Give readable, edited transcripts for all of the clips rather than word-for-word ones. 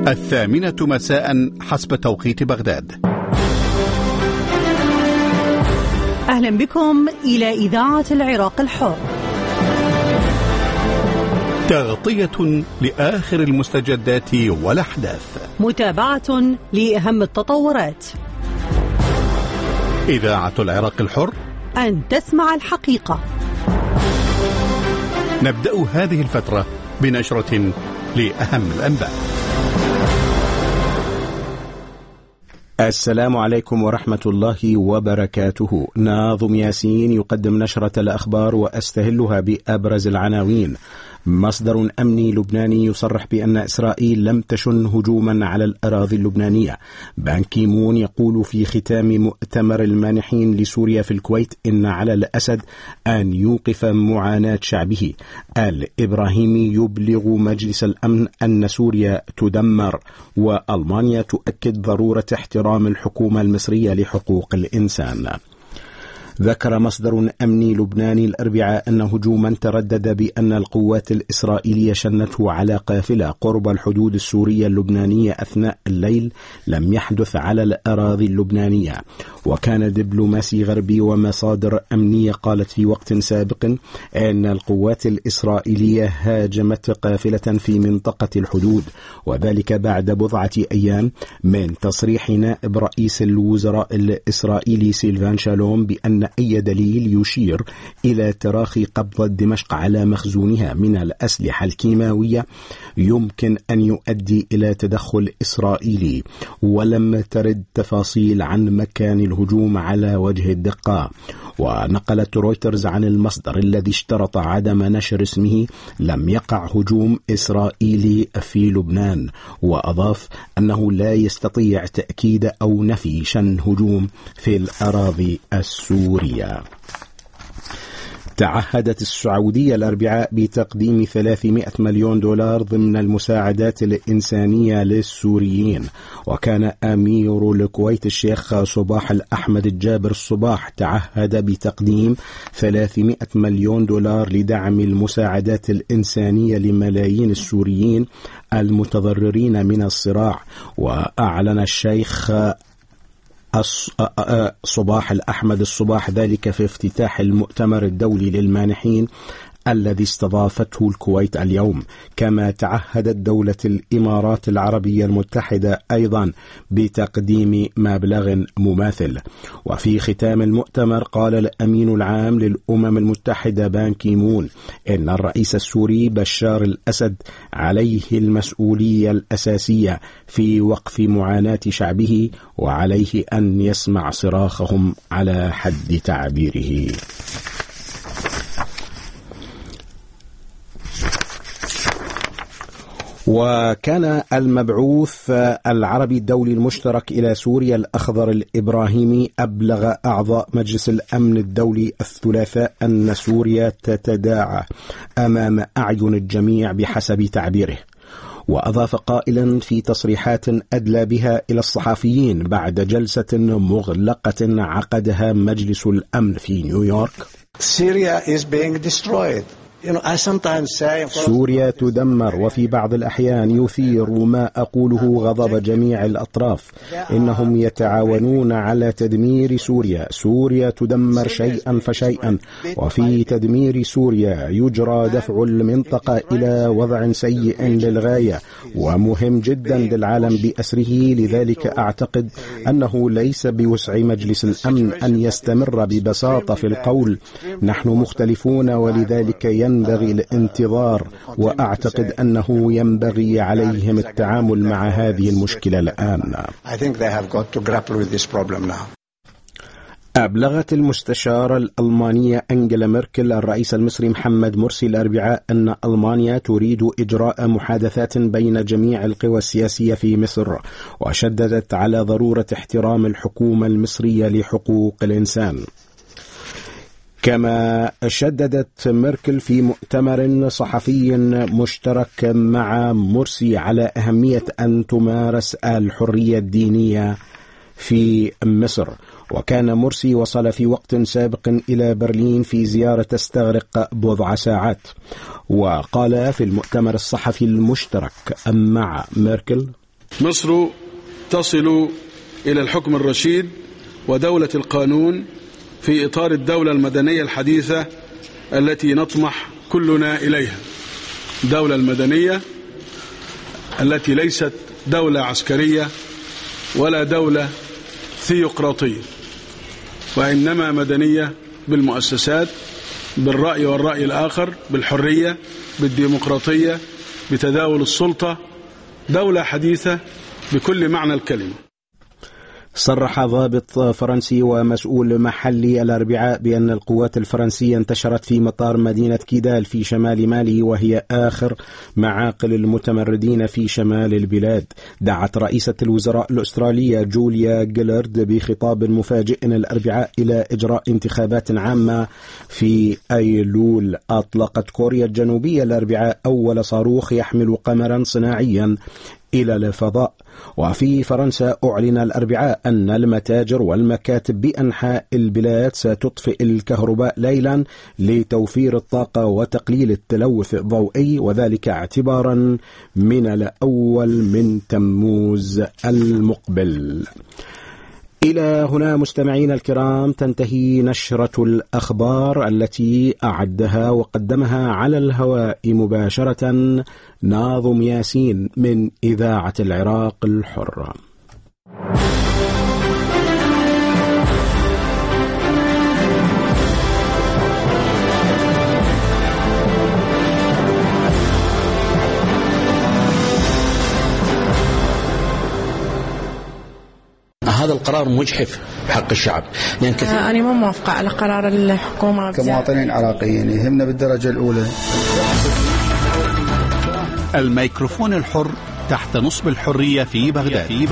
الثامنة مساء حسب توقيت بغداد. أهلا بكم إلى إذاعة العراق الحر. تغطية لآخر المستجدات والأحداث، متابعة لأهم التطورات. إذاعة العراق الحر، أن تسمع الحقيقة. نبدأ هذه الفترة بنشرة لأهم الأنباء. السلام عليكم ورحمة الله وبركاته. ناظم ياسين يقدم نشرة الأخبار وأستهلها بأبرز العناوين. مصدر أمني لبناني يصرح بأن إسرائيل لم تشن هجوما على الأراضي اللبنانية. بان كي مون يقول في ختام مؤتمر المانحين لسوريا في الكويت إن على الأسد أن يوقف معاناة شعبه. الإبراهيمي يبلغ مجلس الأمن أن سوريا تدمر، وألمانيا تؤكد ضرورة احترام الحكومة المصرية لحقوق الإنسان. ذكر مصدر أمني لبناني الأربعاء أن هجوما تردد بأن القوات الإسرائيلية شنته على قافلة قرب الحدود السورية اللبنانية أثناء الليل لم يحدث على الأراضي اللبنانية. وكان دبلوماسي غربي ومصادر أمنية قالت في وقت سابق أن القوات الإسرائيلية هاجمت قافلة في منطقة الحدود، وذلك بعد بضعة أيام من تصريح نائب رئيس الوزراء الإسرائيلي سيلفان شالوم بأن أي دليل يشير إلى تراخي قبضة دمشق على مخزونها من الأسلحة الكيماوية يمكن أن يؤدي إلى تدخل إسرائيلي، ولم ترد تفاصيل عن مكان الهجوم على وجه الدقة. ونقلت رويترز عن المصدر الذي اشترط عدم نشر اسمه لم يقع هجوم إسرائيلي في لبنان، وأضاف أنه لا يستطيع تأكيد أو نفي شن هجوم في الأراضي السورية. تعهدت السعودية الأربعاء بتقديم 300 مليون دولار ضمن المساعدات الإنسانية للسوريين. وكان أمير الكويت الشيخ صباح الأحمد الجابر الصباح تعهد بتقديم 300 مليون دولار لدعم المساعدات الإنسانية لملايين السوريين المتضررين من الصراع. وأعلن الشيخ صباح الأحمد الصباح ذلك في افتتاح المؤتمر الدولي للمانحين الذي استضافته الكويت اليوم. كما تعهدت دولة الإمارات العربية المتحدة أيضا بتقديم مبلغ مماثل. وفي ختام المؤتمر قال الأمين العام للأمم المتحدة بان كي مون إن الرئيس السوري بشار الأسد عليه المسؤولية الأساسية في وقف معاناة شعبه، وعليه أن يسمع صراخهم على حد تعبيره. وكان المبعوث العربي الدولي المشترك إلى سوريا الأخضر الإبراهيمي أبلغ أعضاء مجلس الأمن الدولي الثلاثاء أن سوريا تتداعى أمام أعين الجميع بحسب تعبيره. وأضاف قائلا في تصريحات أدلى بها إلى الصحفيين بعد جلسة مغلقة عقدها مجلس الأمن في نيويورك: Syria is being destroyed. سوريا تدمر، وفي بعض الأحيان يثير ما أقوله غضب جميع الأطراف. إنهم يتعاونون على تدمير سوريا. سوريا تدمر شيئا فشيئا، وفي تدمير سوريا يجرى دفع المنطقة إلى وضع سيء للغاية ومهم جدا للعالم بأسره. لذلك أعتقد أنه ليس بوسع مجلس الأمن أن يستمر ببساطة في القول نحن مختلفون، ولذلك ينبغي الانتظار. وأعتقد أنه ينبغي عليهم التعامل مع هذه المشكلة الآن. أبلغت المستشارة الألمانية أنجيلا ميركل الرئيس المصري محمد مرسي الأربعاء أن ألمانيا تريد إجراء محادثات بين جميع القوى السياسية في مصر، وشددت على ضرورة احترام الحكومة المصرية لحقوق الإنسان. كما شددت ميركل في مؤتمر صحفي مشترك مع مرسي على أهمية أن تمارس الحرية الدينية في مصر. وكان مرسي وصل في وقت سابق إلى برلين في زيارة تستغرق بضع ساعات. وقال في المؤتمر الصحفي المشترك مع ميركل: مصر تصل إلى الحكم الرشيد ودولة القانون في إطار الدولة المدنية الحديثة التي نطمح كلنا إليها. الدولة المدنية التي ليست دولة عسكرية ولا دولة ثيوقراطية، وإنما مدنية بالمؤسسات، بالرأي والرأي الآخر، بالحرية، بالديمقراطية، بتداول السلطة، دولة حديثة بكل معنى الكلمة. صرح ضابط فرنسي ومسؤول محلي الأربعاء بأن القوات الفرنسية انتشرت في مطار مدينة كيدال في شمال مالي، وهي آخر معاقل المتمردين في شمال البلاد. دعت رئيسة الوزراء الأسترالية جوليا جيلارد بخطاب مفاجئ الأربعاء إلى إجراء انتخابات عامة في أيلول. أطلقت كوريا الجنوبية الأربعاء أول صاروخ يحمل قمرا صناعيا إلى الفضاء. وفي فرنسا أعلن الأربعاء أن المتاجر والمكاتب بأنحاء البلاد ستطفئ الكهرباء ليلا لتوفير الطاقة وتقليل التلوث الضوئي، وذلك اعتبارا من الأول من تموز المقبل. إلى هنا مستمعين الكرام تنتهي نشرة الأخبار التي أعدها وقدمها على الهواء مباشرة ناظم ياسين من إذاعة العراق الحرة. هذا القرار مجحف بحق الشعب. أنا مو موافقة على قرار الحكومة. كمواطنين عراقيين يهمنا بالدرجة الأولى. الميكروفون الحر تحت نصب الحرية في بغداد.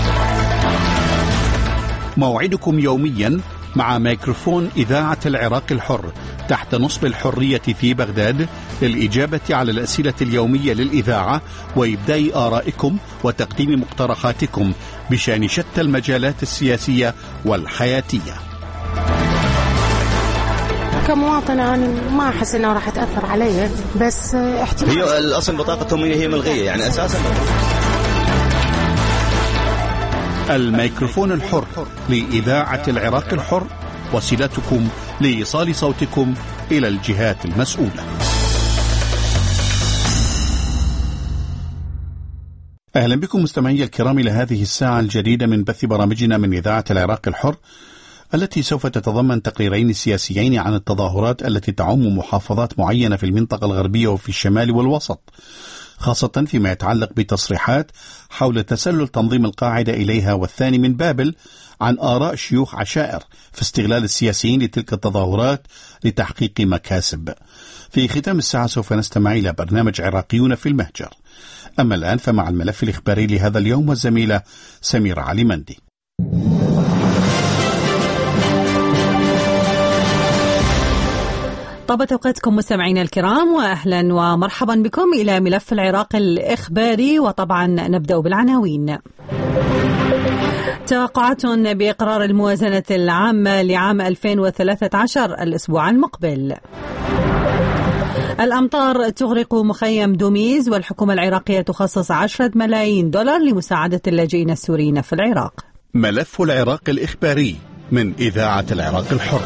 موعدكم يوميا مع ميكروفون إذاعة العراق الحر تحت نصب الحرية في بغداد للإجابة على الأسئلة اليومية للإذاعة وإبداء آرائكم وتقديم مقترحاتكم بشأن شتى المجالات السياسية والحياتية. كمواطنة أنا ما أحس أنه راح تأثر علي، بس احتمال. هي الأصل بطاقة التموينية هي ملغية، يعني أساسا. الميكروفون الحر لإذاعة العراق الحر، وسيلتكم لإيصال صوتكم إلى الجهات المسؤولة. أهلا بكم مستمعي الكرام إلى هذه الساعة الجديدة من بث برامجنا من إذاعة العراق الحر، التي سوف تتضمن تقريرين سياسيين عن التظاهرات التي تعم محافظات معينة في المنطقة الغربية وفي الشمال والوسط، خاصة فيما يتعلق بتصريحات حول تسلل تنظيم القاعدة إليها، والثاني من بابل عن آراء شيوخ عشائر في استغلال السياسيين لتلك التظاهرات لتحقيق مكاسب. في ختام الساعة سوف نستمع إلى برنامج عراقيون في المهجر. أما الآن فمع الملف الإخباري لهذا اليوم والزميلة سميرة علي مندي. طابت أوقاتكم مستمعينا الكرام، وأهلا ومرحبا بكم إلى ملف العراق الإخباري. وطبعا نبدأ بالعناوين. توقعات بإقرار الموازنة العامة لعام 2013 الأسبوع المقبل. الأمطار تغرق مخيم دوميز، والحكومة العراقية تخصص 10 ملايين دولار لمساعدة اللاجئين السوريين في العراق. ملف العراق الإخباري من إذاعة العراق الحر.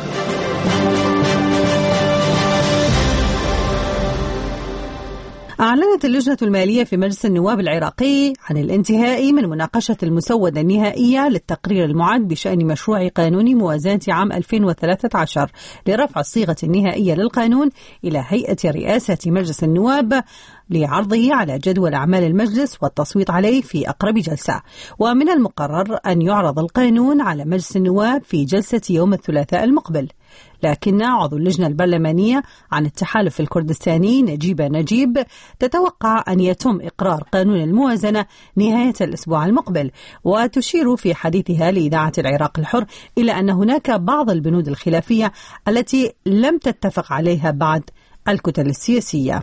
أعلنت اللجنة المالية في مجلس النواب العراقي عن الانتهاء من مناقشة المسودة النهائية للتقرير المعد بشأن مشروع قانون موازنة عام 2013 لرفع الصيغة النهائية للقانون إلى هيئة رئاسة مجلس النواب لعرضه على جدول أعمال المجلس والتصويت عليه في أقرب جلسة. ومن المقرر أن يعرض القانون على مجلس النواب في جلسة يوم الثلاثاء المقبل. لكن عضو اللجنة البرلمانية عن التحالف الكردستاني نجيبة نجيب تتوقع أن يتم إقرار قانون الموازنة نهاية الأسبوع المقبل، وتشير في حديثها لإذاعة العراق الحر إلى أن هناك بعض البنود الخلافية التي لم تتفق عليها بعد الكتل السياسية.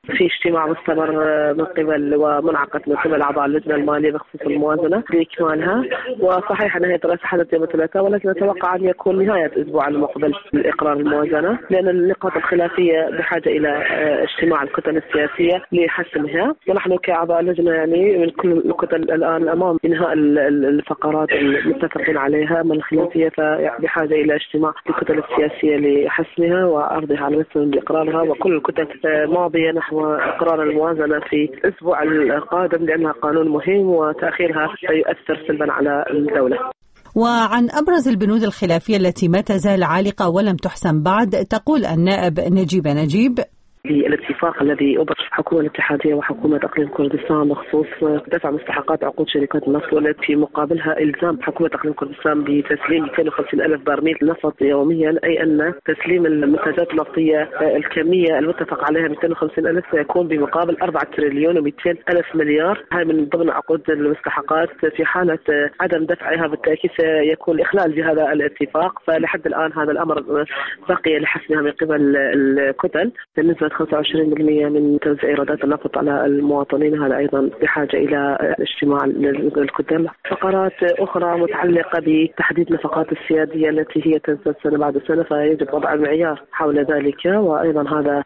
في اجتماع مستمر من قبل ومنعقد من قبل أعضاء اللجنة المالية بخصوص الموازنة لإكمالها، وصحيح أنها دراسة حدث يوم الثلاثاء، ولكن نتوقع أن يكون نهاية الأسبوع المقبل لإقرار الموازنة، لأن النقاط الخلافية بحاجة إلى اجتماع الكتل السياسية لحسمها، ونحن كأعضاء اللجنة يعني من كل الكتل الآن أمام إنهاء الفقرات المتفقين عليها من الخلافية، فبحاجة إلى اجتماع الكتل السياسية لحسمها وعرضها على المسؤولين بإقرارها، وكل الكتل ماضية نحو إقرار الموازنة في الأسبوع القادم، لأنها قانون مهم وتأخيرها سيؤثر سلبا على الدولة. وعن أبرز البنود الخلافية التي ما تزال عالقة ولم تحسم بعد، تقول النائب نجيب الاتفاق الذي أبرز حكومة الاتحادية وحكومة أقليم كردستان بخصوص دفع مستحقات عقود شركات النفط، والتي في مقابلها إلزام حكومة أقليم كردستان بتسليم 250,000 برميل نفط يوميا، أي أن تسليم المنتجات النفطية الكمية المتفق عليها 250,000 سيكون بمقابل 4,200,000 مليار. هاي من ضمن عقود المستحقات، في حالة عدم دفعها بالتأكيد سيكون إخلال بهذا الاتفاق، فلحد الآن هذا الأمر بقي لحسمها من قبل الكتل. بالنسبة 25% من توزيع إيرادات النفط على المواطنين، هذا أيضا بحاجة إلى اجتماع الكتل. فقرات أخرى متعلقة بتحديد نفقات السيادية التي هي تنفذ سنة بعد سنة، فيجب وضع المعيار حول ذلك، وأيضا هذا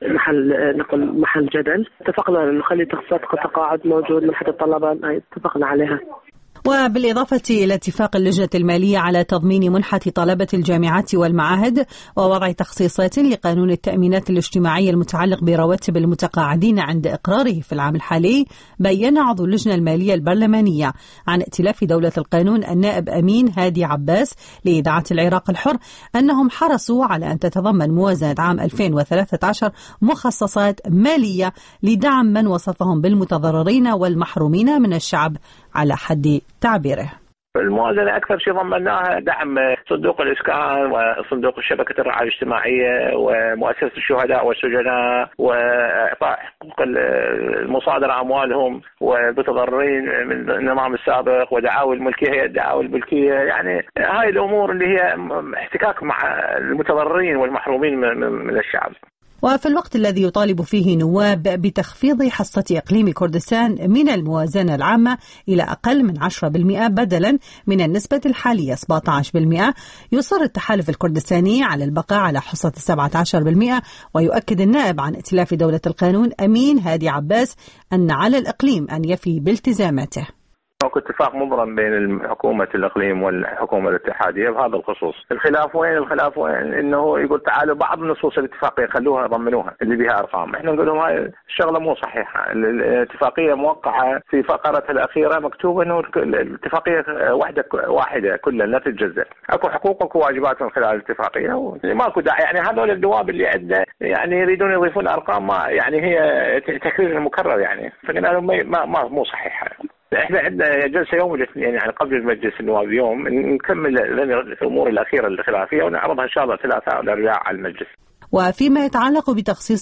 محل جدل. اتفقنا أن نخلي تخصيصات تقاعد موجود من حد الطلبة، اتفقنا عليها. وبالإضافة إلى اتفاق اللجنة المالية على تضمين منحة طلبة الجامعات والمعاهد ووضع تخصيصات لقانون التأمينات الاجتماعية المتعلق برواتب المتقاعدين عند إقراره في العام الحالي، بيّن عضو اللجنة المالية البرلمانية عن ائتلاف دولة القانون النائب أمين هادي عباس لإذاعة العراق الحر أنهم حرصوا على أن تتضمن موازنة عام 2013 مخصصات مالية لدعم من وصفهم بالمتضررين والمحرومين من الشعب على حد تعبيره. الموازنة أكثر شيء ضمناها دعم صندوق الإسكان وصندوق شبكة الرعاية الاجتماعية ومؤسسة الشهداء والسجناء، وإعطاء حقوق المصادرة أموالهم والمتضررين من النظام السابق، ودعاوى الملكية، هي الدعاوى الملكية. يعني هاي الأمور اللي هي احتكاك مع المتضررين والمحرومين من الشعب. وفي الوقت الذي يطالب فيه نواب بتخفيض حصة إقليم كردستان من الموازنة العامة إلى أقل من 10% بدلا من النسبة الحالية 17%، يصر التحالف الكردستاني على البقاء على حصة 17%. ويؤكد النائب عن ائتلاف دولة القانون أمين هادي عباس أن على الإقليم أن يفي بالتزاماته. اتفاق مبرم بين حكومة الإقليم والحكومة الاتحادية بهذا الخصوص. الخلاف وين إنه يقول تعالوا بعض نصوص الاتفاقية خلوها ضمنوها اللي بها أرقام، إحنا نقول لهم هاي الشغلة مو صحيحة. الاتفاقية موقعة في فقرتها الأخيرة مكتوب إنه الاتفاقية واحدة كلها لا تتجزأ، أكو حقوق وأكو واجبات من خلال الاتفاقية، ماكو داعي. يعني هذول الدواب اللي عندنا يعني يريدون يضيفون أرقام ما يعني هي تكرير مكرر، يعني فقلنا لهم مو صحيحة. احنا عندنا جلسه يوم الاثنين يعني قبل مجلس النواب اليوم نكمل الامور الاخيره الخلافيه ونعرضها ان شاء الله 3 أو 4 على المجلس. وفيما يتعلق بتخصيص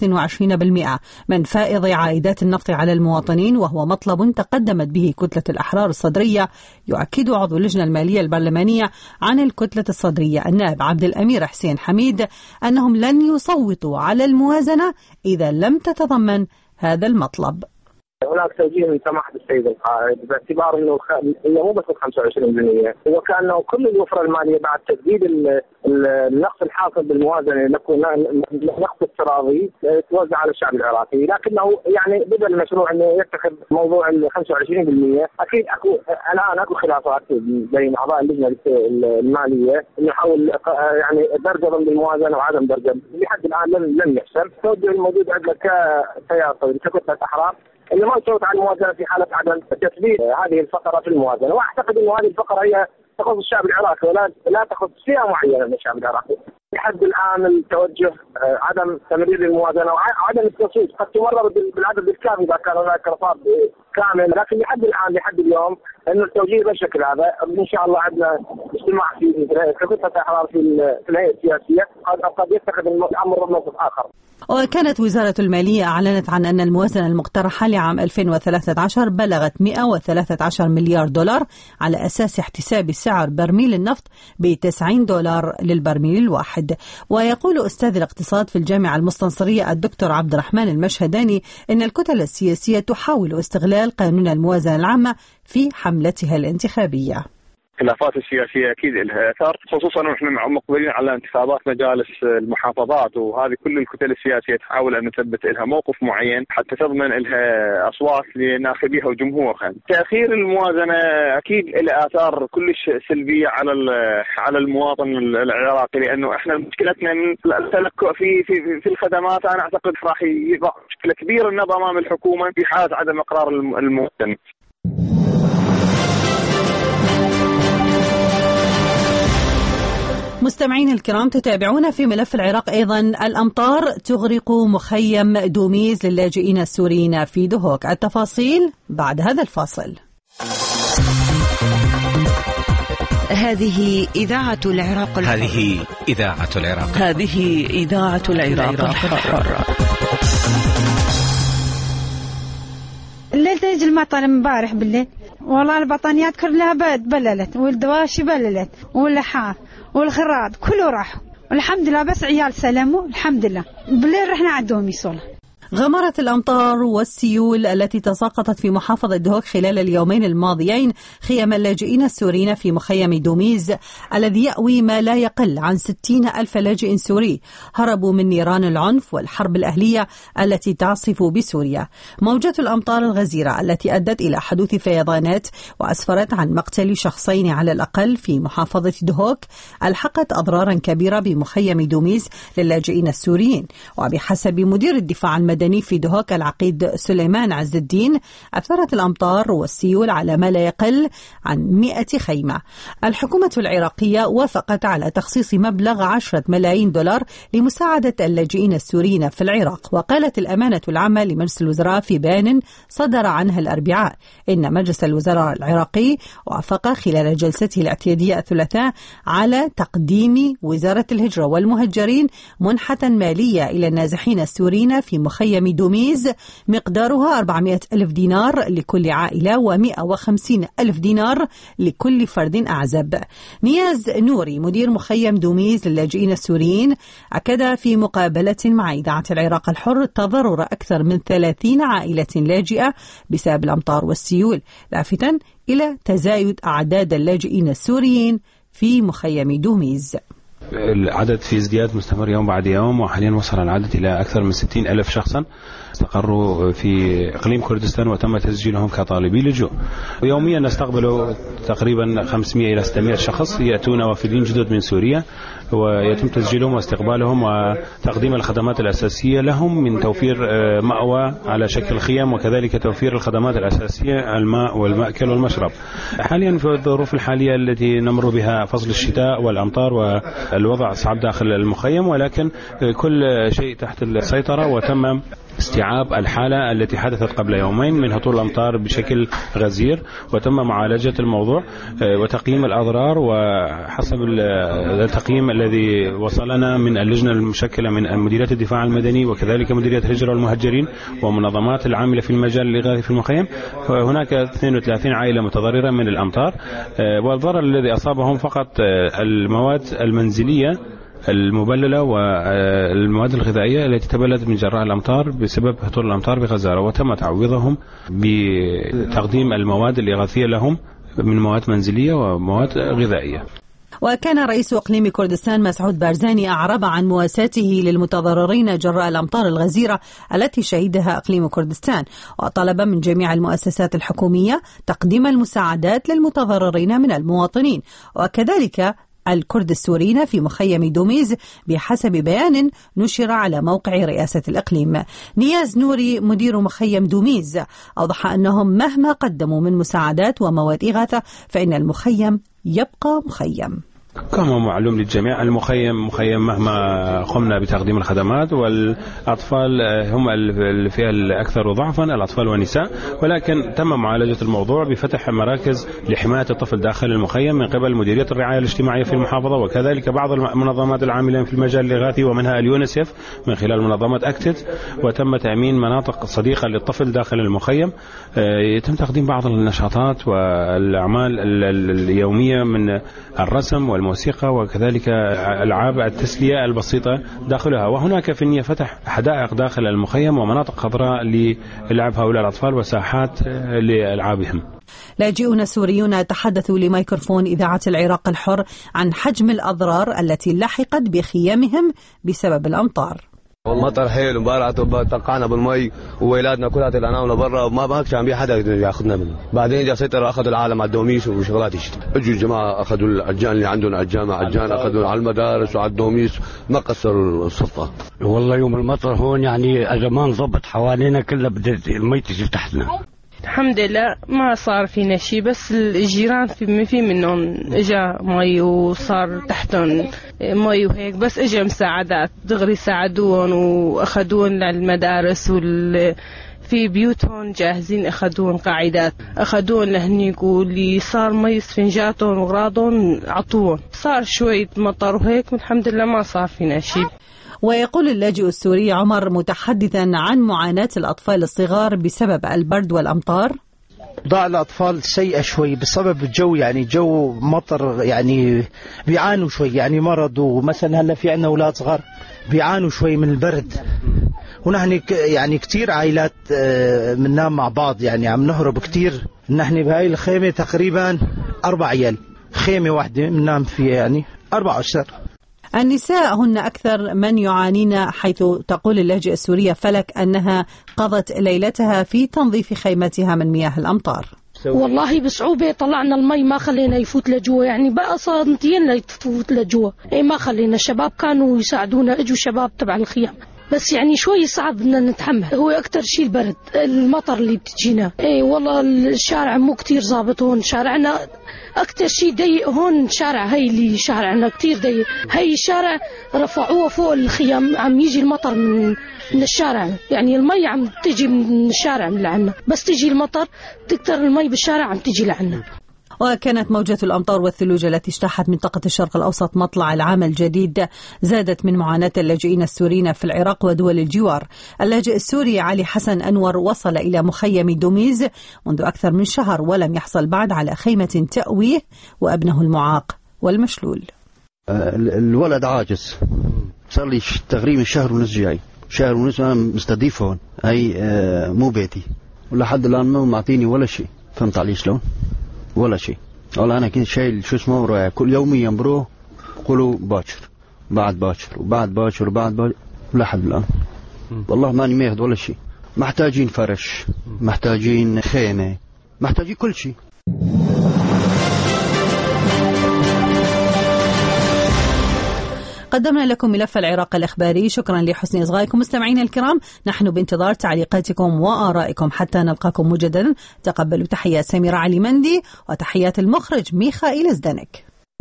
25% من فائض عائدات النفط على المواطنين، وهو مطلب تقدمت به كتلة الأحرار الصدرية، يؤكد عضو اللجنة المالية البرلمانية عن الكتلة الصدرية النائب عبد الأمير حسين حميد أنهم لن يصوتوا على الموازنة إذا لم تتضمن هذا المطلب. هناك توجيه من سماحة السيد القائد باعتبار انه هي مو بس 25%، هو كانه كل الوفره الماليه بعد تسديد النقص الحاصل بالموازنه نكون نقص افتراضي توزع على الشعب العراقي، لكنه يعني بدا المشروع انه يتخذ موضوع ال 25%. اكيد الان اكو خلافات بين اعضاء اللجنه الماليه انه يحاول يعني درجه ضمن الموازنه وعدم درجه، لحد الان لم يحسم. التوجه الموجود عندنا كتيار ككتله احرار اللي ما نصوت على الموازنة في حالة عدم تثبيت هذه الفقرة في الموازنة، وأعتقد أن هذه الفقرة هي تخص الشعب العراقي ولا تخص فئة معينة من الشعب العراقي. لحد الآن التوجه عدم تمرير الموازنة وعدم التصويت، قد تمرر بالعدد الكافي إذا كان هناك رفض كامل، لكن لحد الان لحد اليوم انه التوجيه بالشكل هذا. ان شاء الله عندنا اجتماع في غرفه الاحرار في الهيئه السياسيه، قد يتخذ الامر موقف اخر. وكانت وزارة المالية أعلنت عن أن الموازنة المقترحة لعام 2013 بلغت 113 مليار دولار على أساس احتساب سعر برميل النفط $90 للبرميل الواحد. ويقول أستاذ الاقتصاد في الجامعة المستنصرية الدكتور عبد الرحمن المشهداني إن الكتل السياسية تحاول استغلال قانون الموازنة العامة في حملتها الانتخابية. الخلافات السياسية أكيد لها أثر، خصوصا ونحن مقبلين على انتخابات مجالس المحافظات، وهذه كل الكتل السياسية تحاول أن تثبت لها موقف معين حتى تضمن لها أصوات لناخبيها وجمهورها. تأخير الموازنة أكيد له آثار كلش سلبية على المواطن العراقي، لأنه إحنا مشكلتنا من التلكؤ في الخدمات. أنا أعتقد راح يضع مشكلة كبيرة أمام الحكومة في حالة عدم إقرار المواطن. مستمعين الكرام، تتابعون في ملف العراق أيضا الأمطار تغرق مخيم دوميز للاجئين السوريين في دهوك. التفاصيل بعد هذا الفاصل. هذه إذاعة العراق الحر. هذه إذاعة العراق. هذه إذاعة العراق الحر. الليل تيجي المطر امبارح بالليل، والله البطانيات كلها بللت، والدواشي بللت، واللحاف والخراط كله راح، والحمد لله بس عيال سلموا الحمد لله. بالليل رحنا على دوميز. غمرت الأمطار والسيول التي تساقطت في محافظة دهوك خلال اليومين الماضيين خيام اللاجئين السوريين في مخيم دوميز الذي يأوي ما لا يقل عن 60,000 لاجئ سوري هربوا من نيران العنف والحرب الأهلية التي تعصف بسوريا. موجة الأمطار الغزيرة التي أدت إلى حدوث فيضانات وأسفرت عن مقتل شخصين على الأقل في محافظة دهوك ألحقت أضرارا كبيرة بمخيم دوميز للاجئين السوريين. وبحسب مدير الدفاع المدني في دهوك العقيد سليمان عز الدين، أثرت الأمطار والسيول على ما لا يقل عن 100 خيمة. الحكومة العراقية وافقت على تخصيص مبلغ 10 ملايين دولار لمساعدة اللاجئين السوريين في العراق. وقالت الأمانة العامة لمجلس الوزراء في بيان صدر عنها الأربعاء إن مجلس الوزراء العراقي وافق خلال جلسته الاعتيادية الثلاثاء على تقديم وزارة الهجرة والمهجرين منحة مالية إلى النازحين السوريين في مخيم دوميز مقدارها 400,000 دينار لكل عائلة و150,000 دينار لكل فرد أعزب. نياز نوري مدير مخيم دوميز للاجئين السوريين أكد في مقابلة مع إذاعة العراق الحر تضرر أكثر من 30 عائلة لاجئة بسبب الأمطار والسيول، لافتاً إلى تزايد أعداد اللاجئين السوريين في مخيم دوميز. العدد في ازدياد مستمر يوم بعد يوم، وحاليا وصل العدد إلى أكثر من 60,000 شخصا استقروا في إقليم كردستان وتم تسجيلهم كطالبي لجوء. ويوميا نستقبل تقريبا 500 إلى 600 شخص يأتون وافدين جدد من سوريا، ويتم تسجيلهم واستقبالهم وتقديم الخدمات الأساسية لهم من توفير مأوى على شكل خيام، وكذلك توفير الخدمات الأساسية الماء والمأكل والمشرب. حاليا في الظروف الحالية التي نمر بها فصل الشتاء والأمطار والوضع صعب داخل المخيم، ولكن كل شيء تحت السيطرة، وتم استيعاب الحالة التي حدثت قبل يومين من هطول الأمطار بشكل غزير، وتم معالجة الموضوع وتقييم الأضرار. وحسب التقييم الذي وصلنا من اللجنة المشكلة من مديرية الدفاع المدني وكذلك مديرية الهجرة والمهجرين ومنظمات العاملة في المجال الإغاثي في المخيم، هناك 32 عائلة متضررة من الأمطار، والضرر الذي أصابهم فقط المواد المنزلية المبللة والمواد الغذائية التي تبلد من جراء الأمطار بسبب هطول الأمطار بغزارة، وتم تعويضهم بتقديم المواد الإغاثية لهم من مواد منزلية ومواد غذائية. وكان رئيس إقليم كردستان مسعود بارزاني أعرب عن مواساته للمتضررين جراء الأمطار الغزيرة التي شهدها إقليم كردستان، وطلب من جميع المؤسسات الحكومية تقديم المساعدات للمتضررين من المواطنين وكذلك الكرد السوريين في مخيم دوميز بحسب بيان نشر على موقع رئاسة الإقليم. نياز نوري مدير مخيم دوميز أوضح أنهم مهما قدموا من مساعدات ومواد إغاثة فإن المخيم يبقى مخيم. كما معلوم للجميع المخيم مخيم مهما قمنا بتقديم الخدمات، والأطفال هم الفئة الأكثر ضعفا، الأطفال والنساء، ولكن تم معالجة الموضوع بفتح مراكز لحماية الطفل داخل المخيم من قبل مديرية الرعاية الاجتماعية في المحافظة، وكذلك بعض المنظمات العاملة في المجال الإغاثي ومنها اليونيسف من خلال منظمة أكتت. وتم تأمين مناطق صديقة للطفل داخل المخيم، يتم تقديم بعض النشاطات والأعمال اليومية من الرسم والموسيقى وكذلك ألعاب التسلية البسيطة داخلها. وهناك في النية فتح حدائق داخل المخيم ومناطق خضراء للعب هؤلاء الأطفال وساحات لألعابهم. لاجئون سوريون تحدثوا لميكروفون إذاعة العراق الحر عن حجم الأضرار التي لحقت بخيامهم بسبب الأمطار. المطر حيل امبارح طقعنا بالمي وولادنا كلها طلعناهم لبرا وما كان بي حدا ياخذنا منه. بعدين جا سيطر اخذوا العالم على الدوميس وشغلات يشتري. اجوا الجماعه اخذوا العجان اللي عندهم على الجامعه، عجان اخذوا على المدارس وعلى الدوميس، ما قصروا السلطه. والله يوم المطر هون يعني زمان ضبط حوالينا كلها بدت المي تجي تحتنا. الحمد لله ما صار فينا شيء، بس الجيران في منهم اجا مي وصار تحتهم مي وهيك، بس اجا مساعدات دغري ساعدوهم واخذوهم للمدارس في بيوتهم جاهزين، اخذوهم قاعدات، اخذوهم لهنيك، واللي صار مي سفنجاتهم واغراضهم عطوهم. صار شوية مطر وهيك والحمد لله ما صار فينا شيء. ويقول اللاجئ السوري عمر متحدثا عن معاناة الأطفال الصغار بسبب البرد والأمطار: ضاع الأطفال سيئة شوي بسبب الجو، يعني جو مطر، يعني بيعانوا شوي، يعني مرض. ومثلا هلا في عنا أولاد صغار بيعانوا شوي من البرد، ونحن يعني كتير عائلات بننام مع بعض، يعني عم نهرب كتير. نحن بهاي الخيمة تقريبا 4 عيال، خيمة واحدة بننام فيها يعني 4 أسر. النساء هن أكثر من يعانين، حيث تقول اللاجئة السورية فلك أنها قضت ليلتها في تنظيف خيمتها من مياه الأمطار. والله بصعوبة طلعنا المي، ما خلينا يفوت لجوا، يعني بقى سنتين ليفوت لجوا، ما خلينا. الشباب كانوا يساعدونا، اجوا شباب تبع الخيام، بس يعني شوي صعب بدنا نتحمل. هو أكتر شيء البرد، المطر اللي بتجينا. والله الشارع مو كتير ظابط هون، شارعنا أكتر شيء ضيق هون. شارع هاي اللي شارعنا كتير ضيق، هاي الشارع رفعوه فوق الخيام، عم يجي المطر من الشارع، يعني المي عم تجي من الشارع من لعنا، بس تجي المطر تكتر المي بالشارع عم تجي لعنا. وكانت موجة الأمطار والثلوج التي اجتاحت منطقة الشرق الأوسط مطلع العام الجديد زادت من معاناة اللاجئين السوريين في العراق ودول الجوار. اللاجئ السوري علي حسن أنور وصل إلى مخيم دوميز منذ أكثر من شهر ولم يحصل بعد على خيمة تأويه وابنه المعاق والمشلول. الولد عاجز، صار لي تقريبا شهر ونص جاي، شهر ونص أنا مستضيف هون، هي مو بيتي، ولحد الآن ما معطيني ولا شيء. فهمت علي شلون؟ ولا شيء. والله أنا كنت شايل شو اسمه رايح كل يوميا بروح قولوا باكر بعد باكر وبعد باكر وبعد باكر لحد الآن والله ماني ماخذ ولا شيء. محتاجين فرش، محتاجين خيمة، محتاجين كل شيء. قدمنا لكم ملف العراق الإخباري. شكرا لحسن إصغائكم مستمعينا الكرام. نحن بانتظار تعليقاتكم وآرائكم حتى نلقاكم مجددا. تقبلوا تحيات سميرة علي مندي وتحيات المخرج ميخائيل زدانك.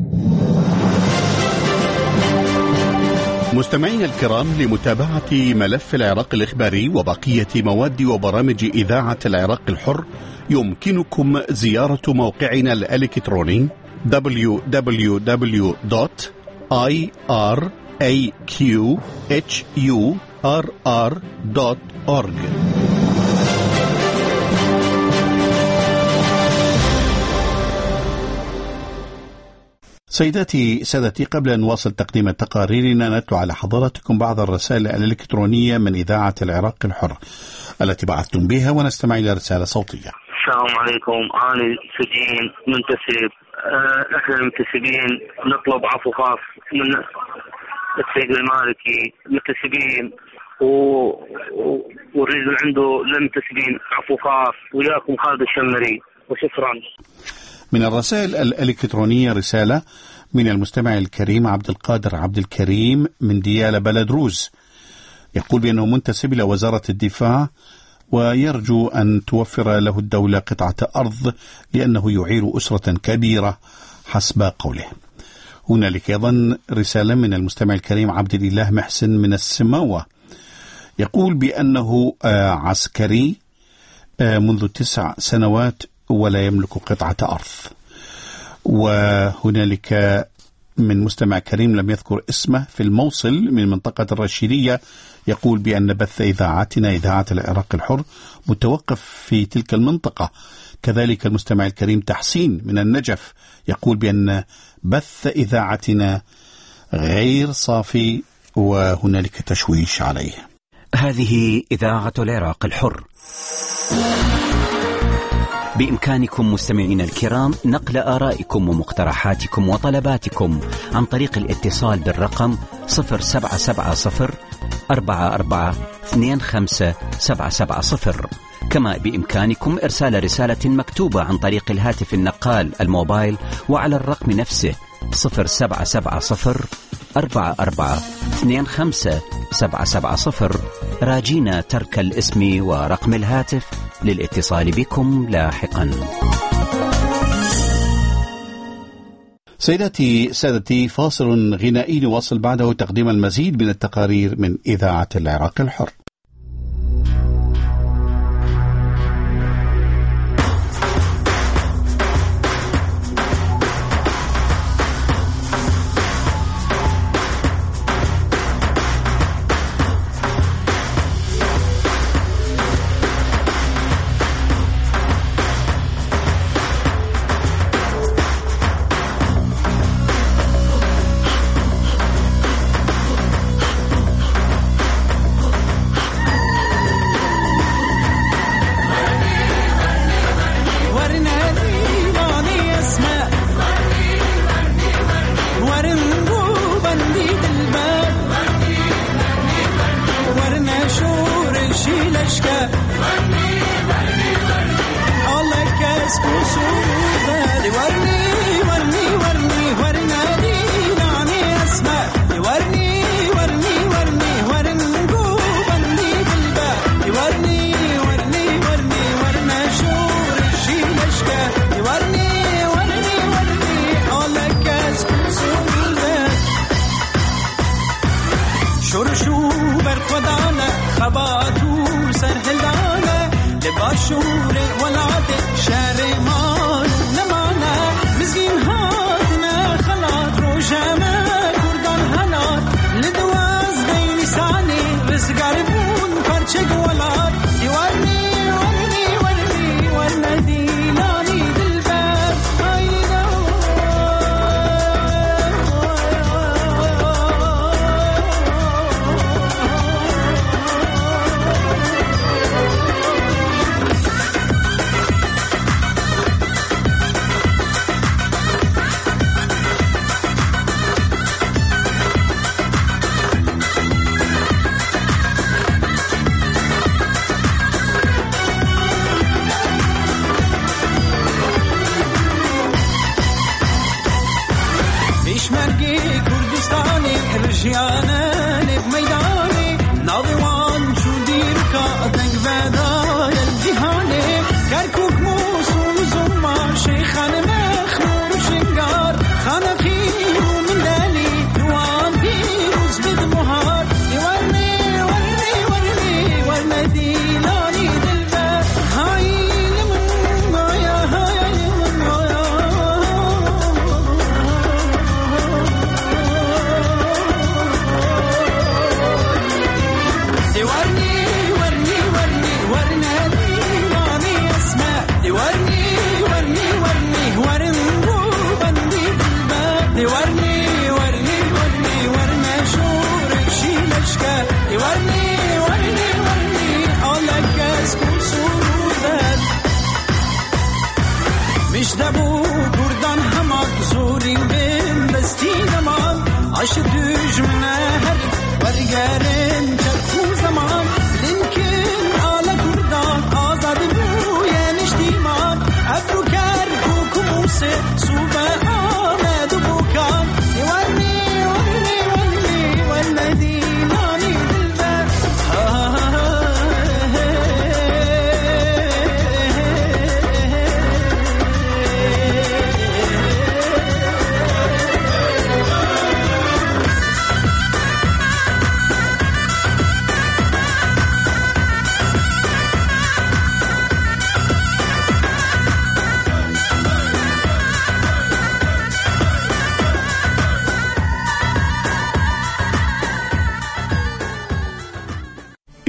مستمعينا الكرام، لمتابعة ملف العراق الإخباري وبقية مواد وبرامج إذاعة العراق الحر يمكنكم زيارة موقعنا الإلكتروني www.iraqhurr.org. سيداتي سادتي، قبل أن نواصل تقديم تقاريرنا نتلو على حضراتكم بعض الرسائل الإلكترونية من إذاعة العراق الحر التي بعثتم بها، ونستمع إلى رسالة صوتية. السلام عليكم، أنا سجين منتسب. احنا المنتسبين نطلب عفو خاص من السيد المالكي، منتسبين ونريد عنده للمنتسبين عفو خاص، وياكم خالد الشمري، وشكرا. من الرسائل الإلكترونية رسالة من المستمع الكريم عبد القادر عبد الكريم من ديالى بلد روز، يقول بأنه منتسب إلى وزارة الدفاع ويرجو أن توفر له الدولة قطعة أرض لأنه يعير أسرة كبيرة حسب قوله. هنالك أيضا رسالة من المستمع الكريم عبد الإله محسن من السماوة، يقول بأنه عسكري منذ 9 سنوات ولا يملك قطعة أرض. وهنالك من مستمع كريم لم يذكر اسمه في الموصل من منطقة الرشيدية، يقول بأن بث إذاعتنا إذاعة العراق الحر متوقف في تلك المنطقة. كذلك المستمع الكريم تحسين من النجف يقول بأن بث إذاعتنا غير صافي وهنالك تشويش عليه. هذه إذاعة العراق الحر. بإمكانكم مستمعين الكرام نقل آرائكم ومقترحاتكم وطلباتكم عن طريق الاتصال بالرقم 0770 44 25770. كما بإمكانكم إرسال رسالة مكتوبة عن طريق الهاتف النقال الموبايل وعلى الرقم نفسه 0770 44 25770، راجينا ترك الاسم ورقم الهاتف للاتصال بكم لاحقا. سيداتي سادتي، فاصل غنائي نواصل بعده تقديم المزيد من التقارير من إذاعة العراق الحر.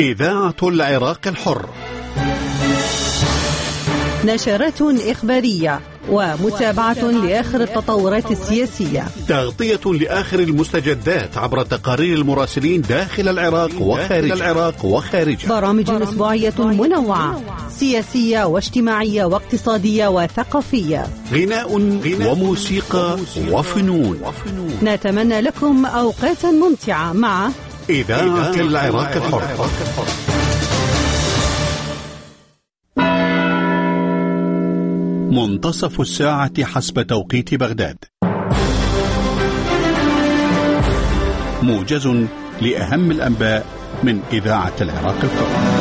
إذاعة العراق الحر، نشرات إخبارية ومتابعة لآخر التطورات السياسية، تغطية لآخر المستجدات عبر تقارير المراسلين داخل العراق وخارجه، برامج أسبوعية منوعة سياسية واجتماعية واقتصادية وثقافية، غناء وموسيقى وفنون. نتمنى لكم أوقاتا ممتعة مع إذاعة العراق الحر. منتصف الساعة حسب توقيت بغداد، موجز لأهم الأنباء من إذاعة العراق الحر.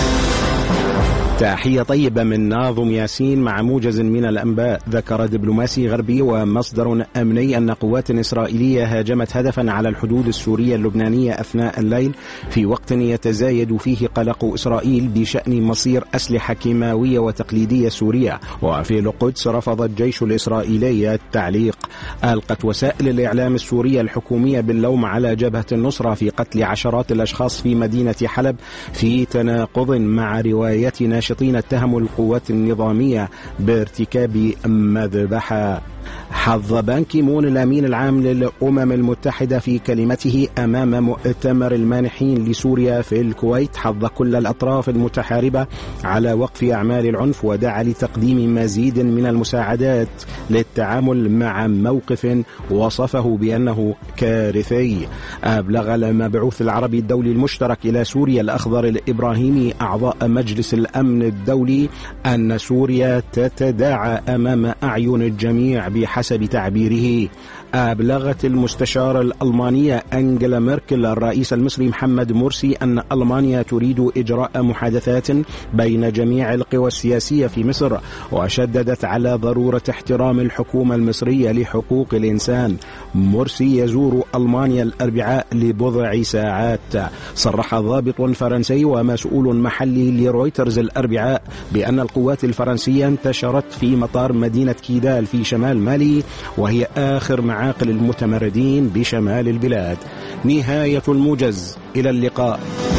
تحية طيبة من ناظم ياسين مع موجز من الأنباء. ذكر دبلوماسي غربي ومصدر أمني أن قوات إسرائيلية هاجمت هدفا على الحدود السورية اللبنانية أثناء الليل، في وقت يتزايد فيه قلق إسرائيل بشأن مصير أسلحة كيماوية وتقليدية سورية. وفي القدس رفض الجيش الإسرائيلي التعليق. ألقت وسائل الإعلام السورية الحكومية باللوم على جبهة النصرة في قتل عشرات الأشخاص في مدينة حلب، في تناقض مع رواية ناشطين اتهموا القوات النظامية بارتكاب مذبحة. حظ بان كي مون الأمين العام للأمم المتحدة في كلمته أمام مؤتمر المانحين لسوريا في الكويت حظ كل الأطراف المتحاربة على وقف أعمال العنف، ودعا لتقديم مزيد من المساعدات للتعامل مع موقف وصفه بأنه كارثي. أبلغ المبعوث العربي الدولي المشترك إلى سوريا الأخضر الإبراهيمي أعضاء مجلس الأمن الدولي أن سوريا تتداعى أمام أعين الجميع بحسب تعبيره. أبلغت المستشارة الألمانية أنجيلا ميركل الرئيس المصري محمد مرسي أن ألمانيا تريد إجراء محادثات بين جميع القوى السياسية في مصر، وشددت على ضرورة احترام الحكومة المصرية لحقوق الإنسان. مرسي يزور ألمانيا الأربعاء لبضع ساعات. صرح ضابط فرنسي ومسؤول محلي لرويترز الأربعاء بأن القوات الفرنسية انتشرت في مطار مدينة كيدال في شمال مالي، وهي آخر معاقل المتمردين بشمال البلاد. نهاية الموجز، إلى اللقاء.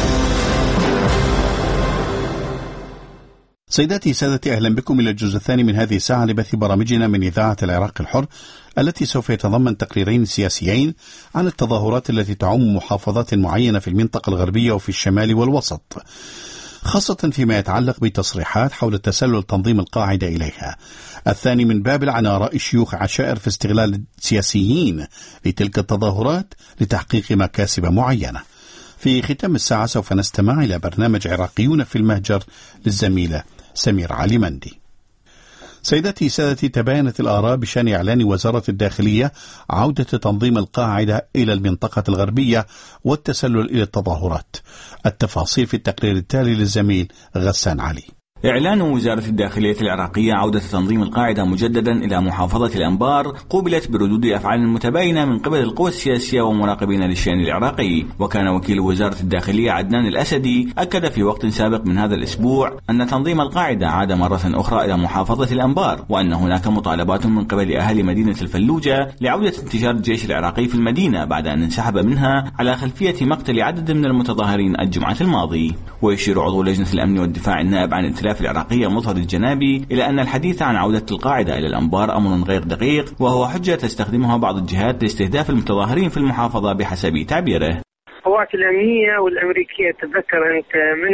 سيداتي سادتي، أهلا بكم إلى الجزء الثاني من هذه الساعة لبث برامجنا من إذاعة العراق الحر، التي سوف يتضمن تقريرين سياسيين عن التظاهرات التي تعم محافظات معينة في المنطقة الغربية وفي الشمال والوسط، خاصة فيما يتعلق بتصريحات حول تسلل تنظيم القاعدة إليها. الثاني من باب العناء رأي شيوخ عشائر في استغلال السياسيين لتلك التظاهرات لتحقيق مكاسب معينة. في ختام الساعة سوف نستمع إلى برنامج عراقيون في المهجر للزميلة سمير علي مندي. سيداتي سادتي، تباينت الآراء بشأن إعلان وزارة الداخلية عودة تنظيم القاعدة إلى المنطقة الغربية والتسلل إلى التظاهرات. التفاصيل في التقرير التالي للزميل غسان علي. إعلان وزارة الداخلية العراقية عودة تنظيم القاعدة مجددا إلى محافظة الأنبار قوبلت بردود أفعال متباينة من قبل القوى السياسية ومراقبين للشأن العراقي. وكان وكيل وزارة الداخلية عدنان الأسدي أكد في وقت سابق من هذا الأسبوع أن تنظيم القاعدة عاد مرة أخرى إلى محافظة الأنبار، وأن هناك مطالبات من قبل أهالي مدينة الفلوجة لعودة انتشار الجيش العراقي في المدينة بعد أن انسحب منها على خلفية مقتل عدد من المتظاهرين الجمعة الماضي. ويشير عضو لجنة الأمن والدفاع النائب عن الائتلاف العراقية مظهر الجنابي إلى أن الحديث عن عودة القاعدة إلى الأنبار أمر غير دقيق، وهو حجة تستخدمها بعض الجهات لاستهداف المتظاهرين في المحافظة بحسب تعبيره. القوات الأمنية والأمريكية، تذكر أنت من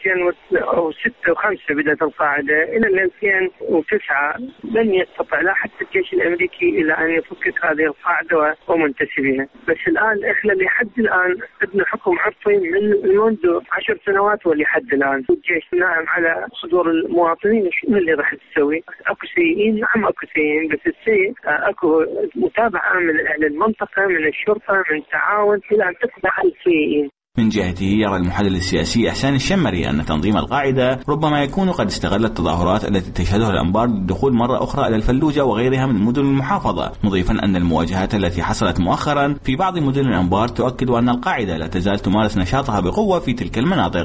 2006 و5 بدأت القاعدة إلى 2009 لم يستطع لا حتى الجيش الأمريكي إلى أن يفكك هذه القاعدة ومنتسبيها. بس الآن إحنا لحد الآن عندنا حكم عرفي من منذ 10 سنوات ولحد الآن الجيش ناعم على صدور المواطنين. شنو اللي راح تسوي؟ أكو سيئين، نعم أكو سيئين، بس السيء أكو متابعة من أهل المنطقة، من الشرطة، من تعاون إلى أن تصبح السيئين. من جهته يرى المحلل السياسي إحسان الشمري أن تنظيم القاعدة ربما يكون قد استغل التظاهرات التي تشهدها الأنبار للدخول مرة أخرى إلى الفلوجة وغيرها من مدن المحافظة، مضيفا أن المواجهات التي حصلت مؤخرا في بعض مدن الأنبار تؤكد أن القاعدة لا تزال تمارس نشاطها بقوة في تلك المناطق.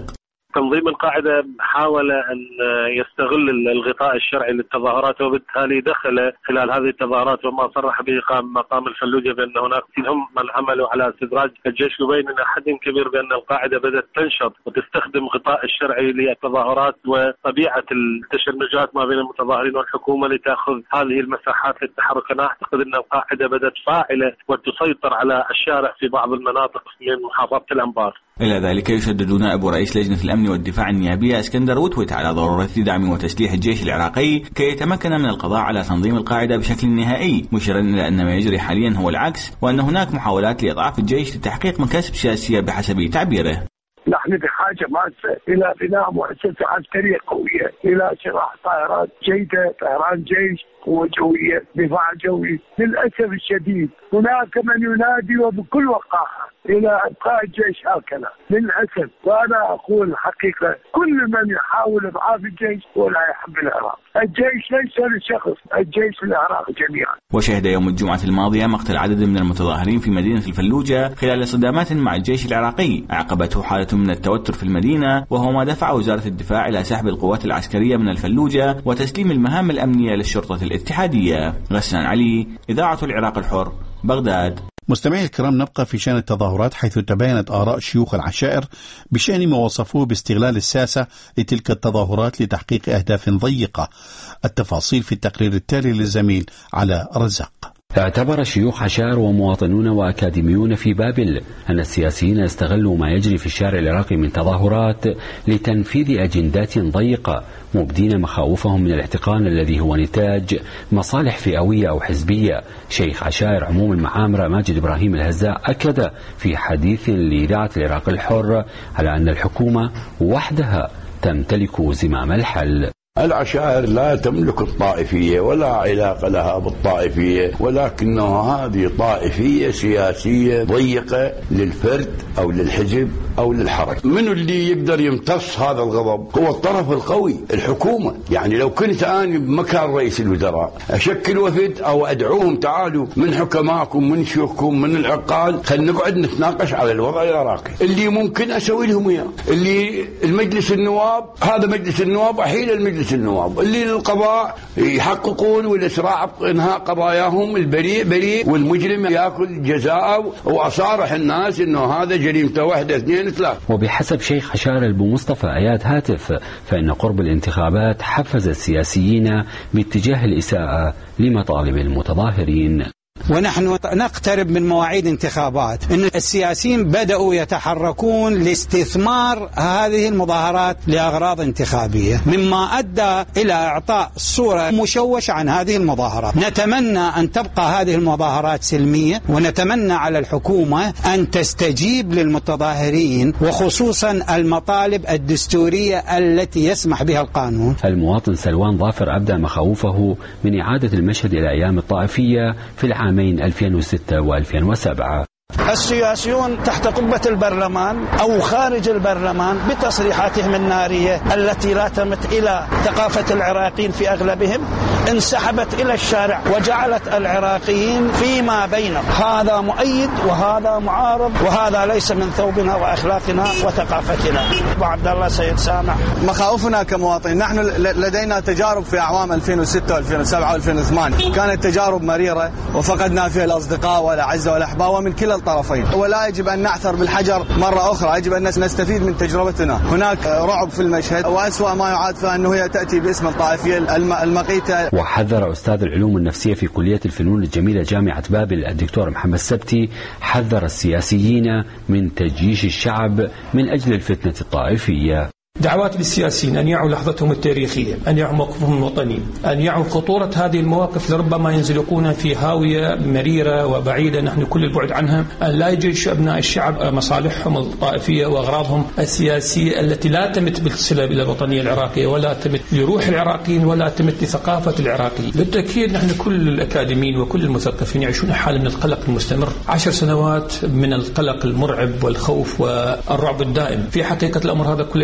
تنظيم القاعدة حاول أن يستغل الغطاء الشرعي للتظاهرات، وبالتالي دخل خلال هذه التظاهرات وما صرح به مقام الفلوجة بأن هناك هم من عملوا على استدراج الجيش، يبين إلى حد كبير بأن القاعدة بدأت تنشط وتستخدم غطاء الشرعي للتظاهرات وطبيعة التشنجات ما بين المتظاهرين والحكومة لتأخذ هذه المساحات للتحرك. أنا أعتقد أن القاعدة بدأت فاعلة وتسيطر على الشارع في بعض المناطق من محافظة الأنبار. إلى ذلك يشدد نائب رئيس لجنة الأمن والدفاع النيابية اسكندر وتويت على ضرورة دعم وتسليح الجيش العراقي كي يتمكن من القضاء على تنظيم القاعدة بشكل نهائي، مشيرا إلى أن ما يجري حاليا هو العكس، وأن هناك محاولات لإضعاف الجيش لتحقيق مكاسب سياسية بحسب تعبيره. نحن بحاجة ماسة إلى بناء مؤسسة عسكرية قوية، إلى شراء طائرات جيدة، طيران جيش، قوة جوية، دفاع جوي. للأسف الشديد هناك من ينادي وبكل وقاحة إلى إبقاء الجيش هكذا للأسف. وأنا أقول حقيقة كل من يحاول إضعاف الجيش هو لا يحب العراق. الجيش ليس لشخص، الجيش للعراق جميعا. وشهد يوم الجمعة الماضية مقتل عدد من المتظاهرين في مدينة الفلوجة خلال صدامات مع الجيش العراقي عقبته حالة من التوتر في المدينة، وهو ما دفع وزارة الدفاع إلى سحب القوات العسكرية من الفلوجة وتسليم المهام الأمنية للشرطة الاتحادية. غسان علي، إذاعة العراق الحر، بغداد. مستمعي الكرام، نبقى في شأن التظاهرات، حيث تباينت آراء شيوخ العشائر بشأن ما وصفوه باستغلال الساسة لتلك التظاهرات لتحقيق أهداف ضيقة. التفاصيل في التقرير التالي للزميل على رزاق. اعتبر شيوخ عشائر ومواطنون وأكاديميون في بابل أن السياسيين استغلوا ما يجري في الشارع العراقي من تظاهرات لتنفيذ أجندات ضيقة، مبدين مخاوفهم من الاحتقان الذي هو نتاج مصالح فئوية أو حزبية. شيخ عشائر عموم المعامرة ماجد إبراهيم الهزاع أكد في حديث لإذاعة العراق الحر على أن الحكومة وحدها تمتلك زمام الحل. العشائر لا تملك الطائفية ولا علاقة لها بالطائفية، ولكنه هذه طائفية سياسية ضيقة للفرد أو للحزب أو للحركة. من اللي يقدر يمتص هذا الغضب؟ هو الطرف القوي، الحكومة. يعني لو كنت أنا بمكان رئيس الوزراء أشكل وفد أو أدعوهم تعالوا من حكماكم من شيوخكم من العقال، خلينا نقعد نتناقش على الوضع العراقي اللي ممكن أسوي لهم إياه. اللي المجلس النواب، هذا مجلس النواب أحيل المجلس النواب، اللي للقضاء يحققون والإسراع إنهاء قضاياهم، البريء بريء والمجرم يأكل جزاءه، وأصارح الناس إنه هذا جريمته واحدة اثنين ثلاثة. وبحسب شيخ عشائر البو مصطفى آيات هاتف، فإن قرب الانتخابات حفز السياسيين باتجاه الإساءة لمطالب المتظاهرين. ونحن نقترب من مواعيد انتخابات، إن السياسيين بدأوا يتحركون لاستثمار هذه المظاهرات لأغراض انتخابية، مما أدى إلى إعطاء صورة مشوشة عن هذه المظاهرات. نتمنى أن تبقى هذه المظاهرات سلمية، ونتمنى على الحكومة أن تستجيب للمتظاهرين، وخصوصا المطالب الدستورية التي يسمح بها القانون. المواطن سلوان ظافر أبدى مخاوفه من إعادة المشهد إلى أيام الطائفية في العامين 2006 و2007. السياسيون تحت قبة البرلمان أو خارج البرلمان بتصريحاتهم النارية التي لا تمت إلى ثقافة العراقيين في أغلبهم، انسحبت إلى الشارع وجعلت العراقيين فيما بينهم هذا مؤيد وهذا معارض، وهذا ليس من ثوبنا وأخلاقنا وثقافتنا. أبو عبد الله سيد سامح. مخاوفنا كمواطنين، نحن لدينا تجارب في أعوام 2006 و2007 و2008، كانت تجارب مريرة وفقدنا فيها الأصدقاء والأعزة والأحباب ومن كلا الطرفين، ولا يجب أن نعثر بالحجر مرة أخرى، يجب أن نستفيد من تجربتنا. هناك رعب في المشهد، وأسوأ ما يعاد فأنه هي تأتي باسم الطائفية المقيتة. وحذر أستاذ العلوم النفسية في كلية الفنون الجميلة جامعة بابل الدكتور محمد السبتي، حذر السياسيين من تجيش الشعب من أجل الفتنة الطائفية. دعوات للسياسيين أن يعوا لحظتهم التاريخية، أن يعوا موقفهم الوطني، أن يعوا خطورة هذه المواقف لربما ينزلقون في هاوية مريرة وبعيدة نحن كل البعد عنها، أن لا يجيش أبناء الشعب مصالحهم الطائفية وأغراضهم السياسية التي لا تمت بالصلة إلى الوطنية العراقية، ولا تمت لروح العراقيين، ولا تمت لثقافة العراقيين. بالتأكيد نحن كل الأكاديميين وكل المثقفين يعيشون حالة من القلق المستمر، 10 سنوات من القلق المرعب والخوف والرعب الدائم. في حقيقة الأمر هذا كله يعود إلى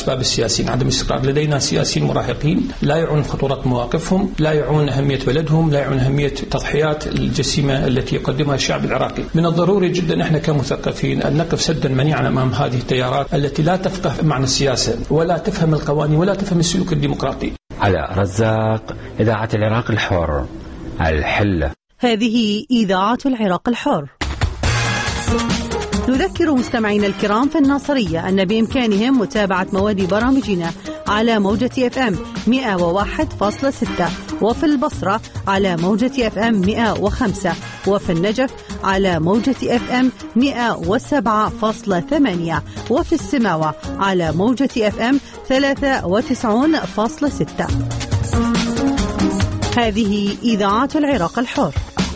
أسباب السياسيين، عدم الاستقرار. لدينا سياسيين مراهقين لا يعون خطورة مواقفهم، لا يعون أهمية بلدهم، لا يعون أهمية التضحيات الجسيمة التي يقدمها الشعب العراقي. من الضروري جدا احنا كمثقفين أن نقف سدا منيعا أمام هذه التيارات التي لا تفقه معنى السياسة ولا تفهم القوانين ولا تفهم السلوك الديمقراطي. علاء رزاق، إذاعة العراق الحر، الحلة. هذه إذاعة العراق الحر. نذكر مستمعينا الكرام في الناصرية أن بإمكانهم متابعة مواد برامجنا على موجة FM 101.6، وفي البصرة على موجة FM 105، وفي النجف على موجة FM 107.8، وفي السماوة على موجة FM 93.6. هذه إذاعة العراق الحر.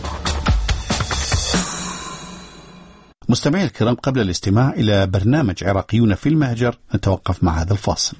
مستمعي الكرام، قبل الاستماع إلى برنامج عراقيون في المهجر نتوقف مع هذا الفاصل.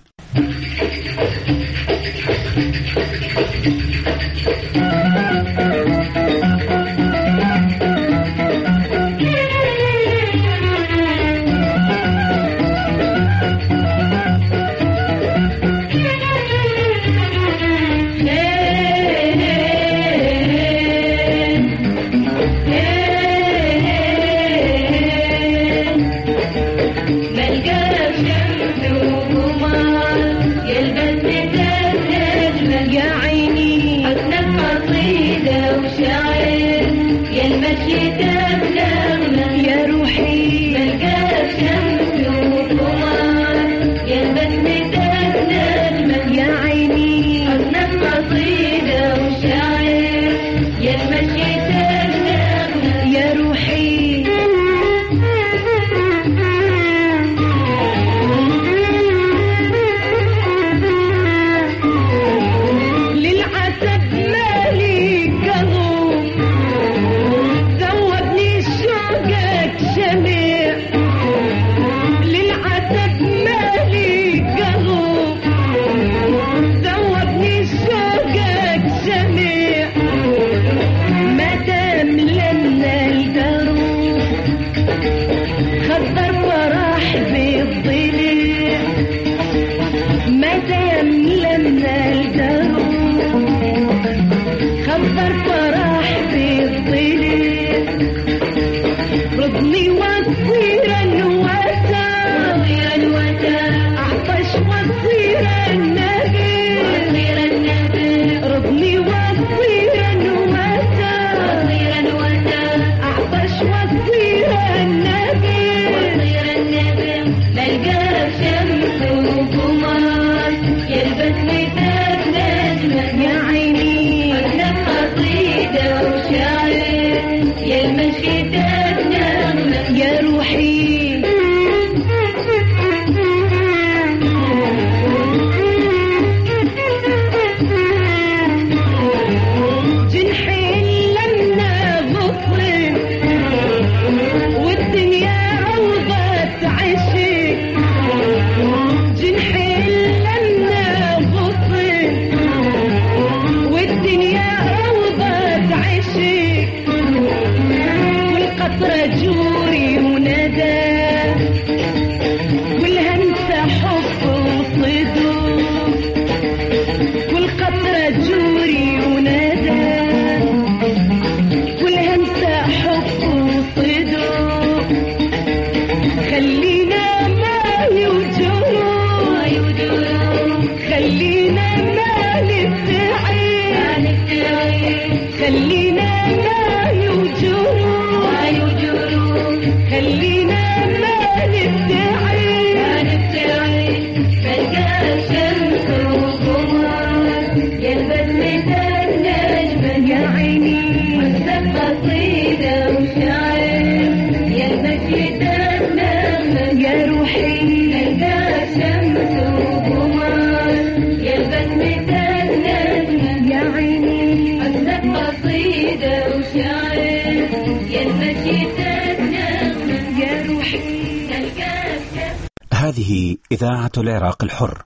هذه إذاعة العراق الحر.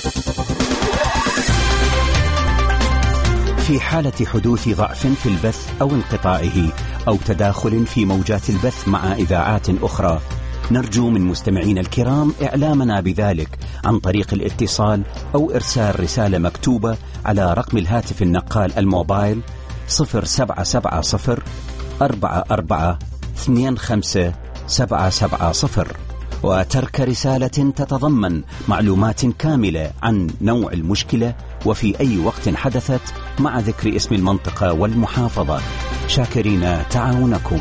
في حالة حدوث ضعف في البث أو انقطاعه أو تداخل في موجات البث مع إذاعات أخرى، نرجو من مستمعينا الكرام إعلامنا بذلك عن طريق الاتصال أو إرسال رسالة مكتوبة على رقم الهاتف النقال الموبايل 0770 44 25 770 وترك رسالة تتضمن معلومات كاملة عن نوع المشكلة وفي أي وقت حدثت مع ذكر اسم المنطقة والمحافظة. شاكرين تعاونكم.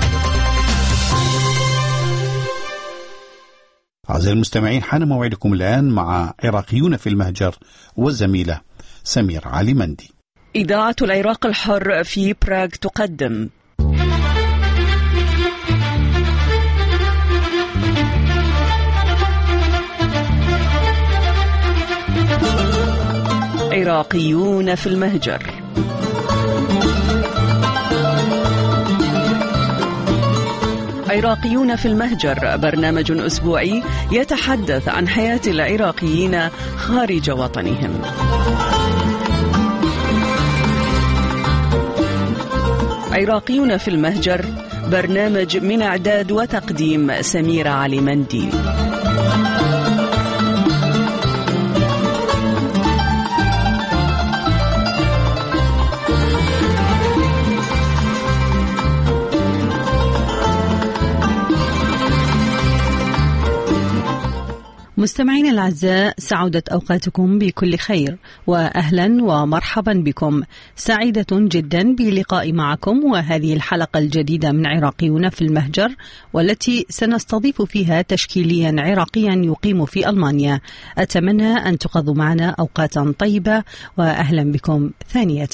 أعزائي المستمعين، حان موعدكم الآن مع عراقيون في المهجر والزميلة سمير علي مندي. إذاعة العراق الحر في براغ تقدم عراقيون في المهجر. عراقيون في المهجر برنامج أسبوعي يتحدث عن حياة العراقيين خارج وطنهم. عراقيون في المهجر برنامج من إعداد وتقديم سميرة علي مندي. مستمعين الأعزاء، سعودت أوقاتكم بكل خير وأهلا ومرحبا بكم. سعيدة جدا بلقاء معكم وهذه الحلقة الجديدة من عراقيون في المهجر، والتي سنستضيف فيها تشكيليا عراقيا يقيم في ألمانيا. أتمنى أن تقضوا معنا أوقاتا طيبة وأهلا بكم ثانية.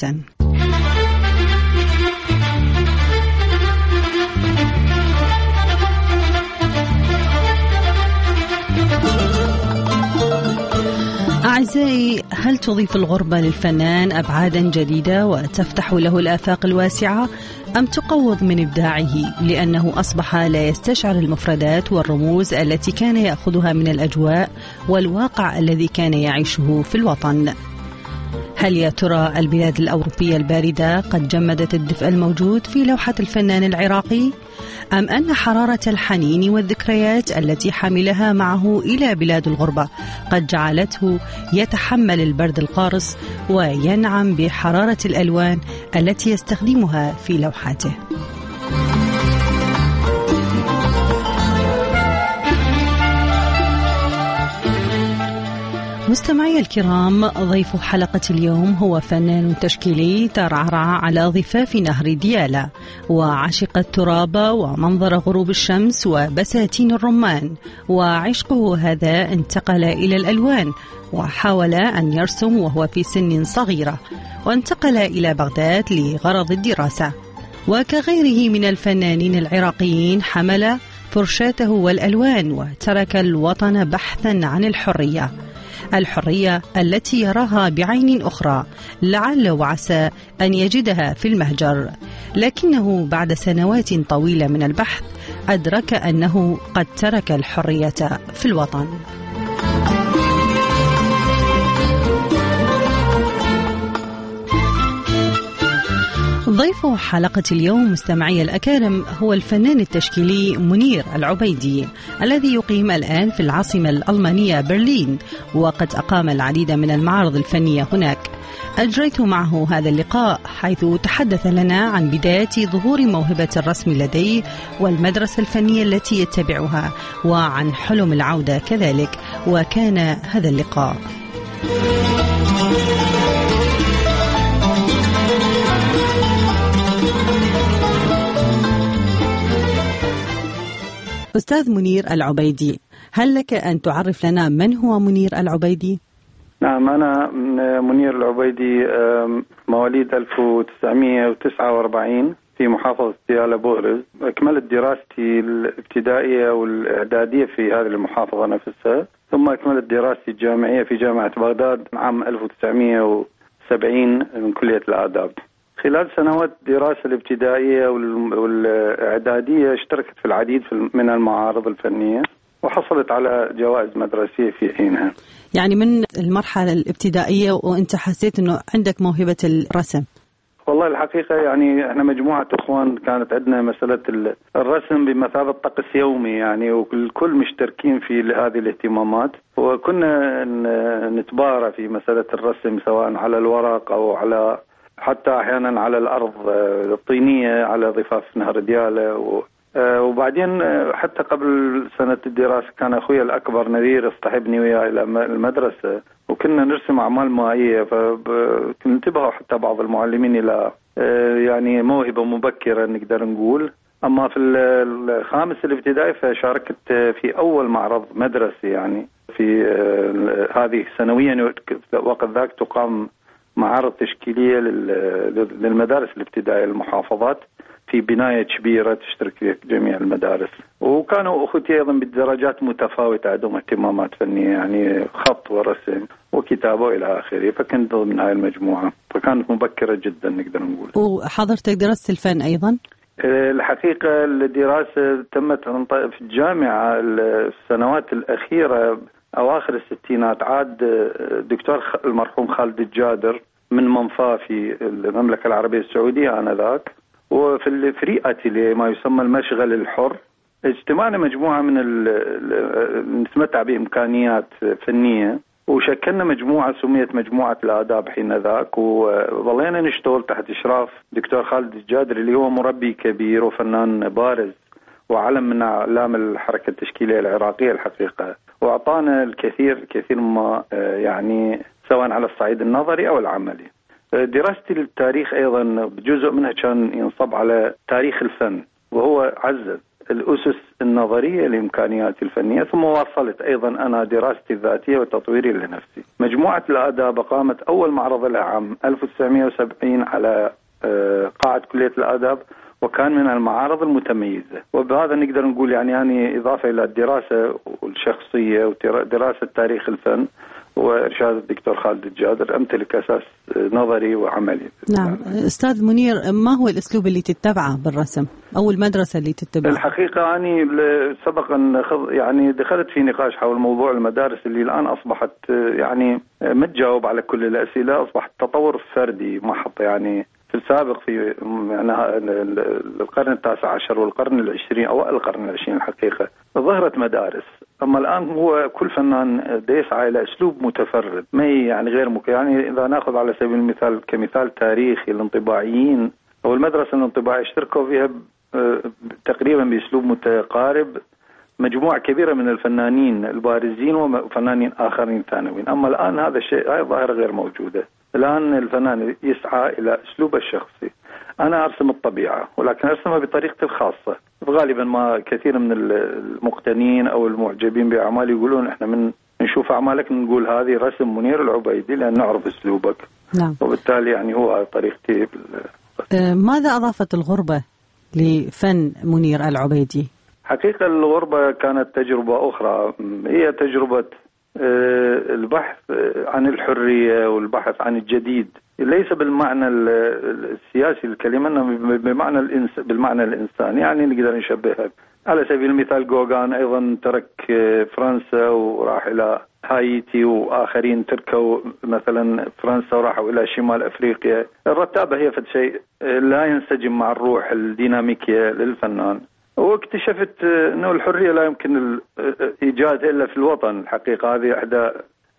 أعزائي، هل تضيف الغربة للفنان أبعادا جديدة وتفتح له الآفاق الواسعة، أم تقوض من إبداعه لأنه أصبح لا يستشعر المفردات والرموز التي كان يأخذها من الأجواء والواقع الذي كان يعيشه في الوطن؟ هل يا ترى البلاد الأوروبية الباردة قد جمدت الدفء الموجود في لوحة الفنان العراقي؟ أم أن حرارة الحنين والذكريات التي حملها معه إلى بلاد الغربة قد جعلته يتحمل البرد القارس وينعم بحرارة الألوان التي يستخدمها في لوحاته؟ مستمعي الكرام، ضيف حلقة اليوم هو فنان تشكيلي ترعرع على ضفاف نهر ديالى، وعشق التراب ومنظر غروب الشمس وبساتين الرمان، وعشقه هذا انتقل إلى الألوان، وحاول أن يرسم وهو في سن صغيرة، وانتقل إلى بغداد لغرض الدراسة. وكغيره من الفنانين العراقيين حمل فرشاته والألوان وترك الوطن بحثا عن الحرية التي يراها بعين أخرى، لعل وعسى أن يجدها في المهجر. لكنه بعد سنوات طويلة من البحث أدرك أنه قد ترك الحرية في الوطن. ضيف حلقة اليوم مستمعي الأكارم هو الفنان التشكيلي منير العبيدي، الذي يقيم الآن في العاصمة الألمانية برلين، وقد أقام العديد من المعارض الفنية هناك. أجريت معه هذا اللقاء حيث تحدث لنا عن بداية ظهور موهبة الرسم لديه والمدرسة الفنية التي يتبعها، وعن حلم العودة كذلك. وكان هذا اللقاء أستاذ منير العبيدي، هل لك أن تعرف لنا من هو منير العبيدي؟ نعم، أنا منير العبيدي، مواليد 1949 في محافظة ديالى بورز. أكملت دراستي الابتدائية والإعدادية في هذه المحافظة نفسها، ثم أكملت دراستي الجامعية في جامعة بغداد عام 1970 من كلية الآداب. خلال سنوات الدراسة الابتدائية والإعدادية اشتركت في العديد من المعارض الفنية، وحصلت على جوائز مدرسية في حينها. يعني من المرحلة الابتدائية وانت حسيت انه عندك موهبة الرسم؟ والله الحقيقة يعني احنا مجموعة اخوان كانت عندنا مسألة الرسم بمثابة طقس يومي يعني، والكل مشتركين في هذه الاهتمامات، وكنا نتبارى في مسألة الرسم سواء على الورق او على حتى احيانا على الارض الطينية على ضفاف نهر ديالى. وبعدين حتى قبل سنة الدراسة كان أخوي الأكبر نذير اصطحبني وياه إلى المدرسة وكنا نرسم أعمال مائية، فانتبهوا حتى بعض المعلمين إلى يعني موهبة مبكرة نقدر نقول. أما في الخامس الابتدائي فشاركت في أول معرض مدرسي يعني في هذه سنويا، وقت ذاك تقام معارض تشكيلية للمدارس الابتدائية المحافظات في بناية كبيرة تشترك فيها جميع المدارس، وكانوا أخوتي أيضا بدرجات متفاوتة عندهم اهتمامات فنية يعني خط ورسم وكتابة إلى آخره، فكنت ضمن هاي المجموعة، فكانت مبكرة جدا نقدر نقول. وحضرتك درست الفن أيضا؟ الحقيقة الدراسة تمت في الجامعة السنوات الأخيرة أواخر الستينات. عاد دكتور المرحوم خالد الجادر من منفى في المملكة العربية السعودية آنذاك، وفي الفري أتيليه ما يسمى المشغل الحر اجتمعنا مجموعة من نتمتع بإمكانيات فنية وشكلنا مجموعة سميت مجموعة الآداب حين ذاك، وظلينا نشتغل تحت إشراف دكتور خالد الجادر اللي هو مربي كبير وفنان بارز وعلم من أعلام الحركة التشكيلية العراقية الحقيقة، وأعطانا الكثير ما يعني سواء على الصعيد النظري أو العملي. دراستي للتاريخ أيضا جزء منها كان ينصب على تاريخ الفن، وهو عزز الأسس النظرية لإمكانياتي الفنية، ثم واصلت أيضا أنا دراستي الذاتية وتطويري لنفسي. مجموعة الآداب قامت أول معرض لها عام 1970 على قاعة كلية الآداب، وكان من المعارض المتميزة، وبهذا نقدر نقول يعني إضافة إلى الدراسة الشخصية ودراسة تاريخ الفن وإرشاد الدكتور خالد الجادر أمتلك أساس نظري وعملي. نعم. أستاذ منير، ما هو الأسلوب اللي تتبعه بالرسم أو المدرسة اللي تتبعها؟ الحقيقة أنا سبق أن يعني دخلت في نقاش حول موضوع المدارس اللي الآن أصبحت يعني ما تجاوب على كل الأسئلة، أصبحت تطور فردي محض. يعني في السابق في يعني القرن التاسع عشر والقرن العشرين أو القرن العشرين الحقيقة ظهرت مدارس، أما الآن هو كل فنان يسعى إلى أسلوب متفرد ما يعني غير يعني إذا نأخذ على سبيل المثال كمثال تاريخي الانطباعيين أو المدرسة الانطباعية اشتركوا فيها تقريبا بأسلوب متقارب مجموعة كبيرة من الفنانين البارزين وفنانين آخرين ثانويين. أما الآن هذا الشيء هاي ظاهرة غير موجودة. الآن الفنان يسعى إلى أسلوبه الشخصي. أنا أرسم الطبيعة ولكن أرسمها بطريقتي الخاصة. غالبا ما كثير من المقتنين أو المعجبين بأعمالي يقولون إحنا من نشوف أعمالك نقول هذه رسم منير العبيدي لأن نعرف أسلوبك. نعم. وبالتالي يعني هو طريقتي. ماذا أضافت الغربة لفن منير العبيدي؟ حقيقة الغربة كانت تجربة أخرى، هي تجربة البحث عن الحرية والبحث عن الجديد، ليس بالمعنى السياسي للكلمة إنما بالمعنى الإنساني. يعني نقدر نشبهها على سبيل المثال جوغان أيضا ترك فرنسا وراح إلى هايتي، وآخرين تركوا مثلا فرنسا وراحوا إلى شمال أفريقيا. الرتابة هي فد شيء لا ينسجم مع الروح الديناميكية للفنان، واكتشفت أنه الحرية لا يمكن إيجادها إلا في الوطن. الحقيقة هذه إحدى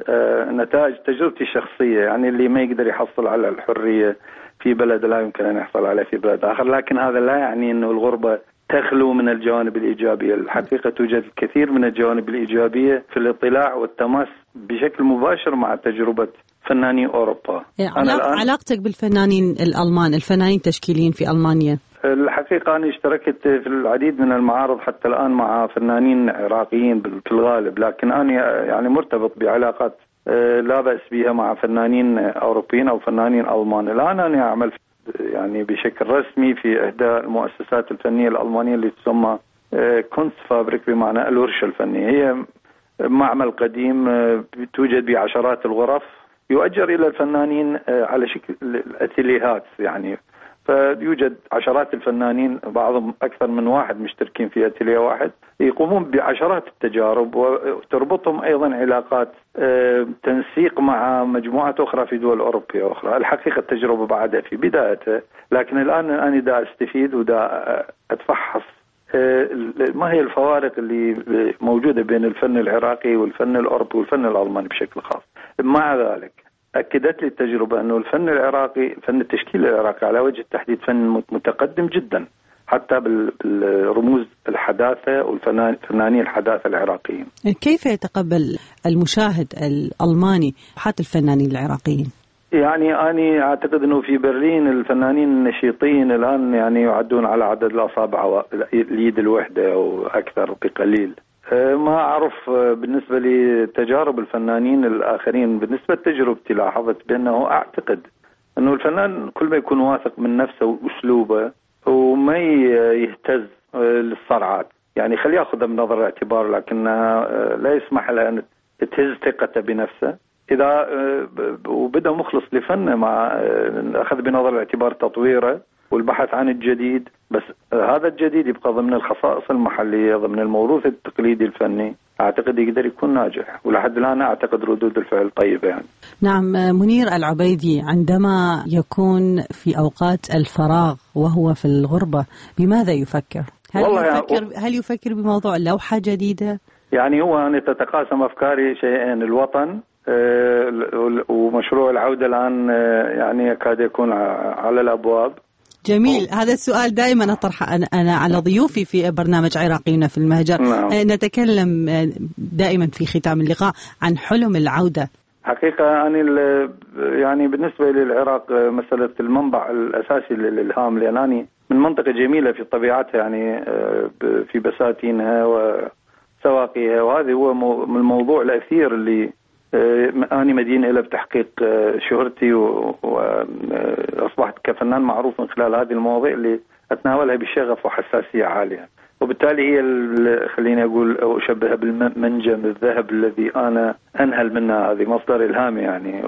نتائج تجربتي الشخصية، يعني اللي ما يقدر يحصل على الحرية في بلد لا يمكن أن يحصل عليها في بلد آخر. لكن هذا لا يعني أنه الغربة تخلو من الجوانب الإيجابية. الحقيقة توجد الكثير من الجوانب الإيجابية في الاطلاع والتماس بشكل مباشر مع تجربة فناني أوروبا. علاقتك بالفنانين الألمان، الفنانين التشكيليين في ألمانيا؟ الحقيقة أنا اشتركت في العديد من المعارض حتى الآن مع فنانين عراقيين في الغالب، لكن أنا يعني مرتبط بعلاقات لا بأس بها مع فنانين أوروبيين أو فنانين ألمان. الآن أنا أعمل يعني بشكل رسمي في إحدى المؤسسات الفنية الألمانية اللي تسمى كونست فابريك، بمعنى الورشة الفنية. هي معمل قديم توجد بعشرات الغرف، يؤجر إلى الفنانين على شكل الأتيليهات يعني، فيوجد عشرات الفنانين بعضهم أكثر من واحد مشتركين في أتيليه واحد يقومون بعشرات التجارب وتربطهم أيضا علاقات تنسيق مع مجموعات أخرى في دول أوروبية أخرى. الحقيقة التجربة بعدها في بدايتها، لكن الآن أنا دا أستفيد ودا أتفحص ما هي الفوارق اللي موجودة بين الفن العراقي والفن الأوروبي والفن الألماني بشكل خاص. مع ذلك أكدت لي التجربة أنه الفن العراقي، فن التشكيل العراقي على وجه التحديد فن متقدم جدا حتى بالرموز الحداثة والفنانين الحداثة العراقيين. كيف يتقبل المشاهد الألماني حتى الفنانين العراقيين؟ يعني أنا أعتقد أنه في برلين الفنانين النشيطين الآن يعني يعدون على عدد الأصابع اليد الوحدة أو أكثر بقليل. ما أعرف بالنسبة لتجارب الفنانين الآخرين. بالنسبة لتجربتي لاحظت بأنه أعتقد أنه الفنان كل ما يكون واثق من نفسه وأسلوبه وما يهتز للصرعات، يعني خليه يأخذ بنظر الاعتبار، لكن لا يسمح له أن تهز ثقته بنفسه. إذا وبدأ مخلص لفنه مع أخذ بنظر الاعتبار تطويره والبحث عن الجديد، بس هذا الجديد يبقى ضمن الخصائص المحلية ضمن الموروث التقليدي الفني، أعتقد يقدر يكون ناجح، ولحد الآن أعتقد ردود الفعل طيبة يعني. نعم. منير العبيدي، عندما يكون في أوقات الفراغ وهو في الغربة بماذا يفكر؟ هل يفكر بموضوع لوحة جديدة؟ يعني هو أنا تتقاسم أفكاري شيئين، الوطن ومشروع العودة الآن يعني يكاد يكون على الأبواب. جميل. هذا السؤال دائما أطرحه أنا على ضيوفي في برنامج عراقيون في المهجر. نعم. نتكلم دائما في ختام اللقاء عن حلم العودة. حقيقة أنا يعني بالنسبة للعراق مسألة المنبع الأساسي للإلهام، لأنني من منطقة جميلة في طبيعتها، يعني في بساتينها وسواقيها، وهذا هو الموضوع الأثير اللي أنا مدين إلى بتحقيق شهرتي، وأصبحت كفنان معروف من خلال هذه المواضيع اللي أتناولها بشغف وحساسية عالية. وبالتالي هي خليني أقول أشبهها بالمنجم الذهب الذي أنا أنهل منها، هذه مصدر إلهامي يعني،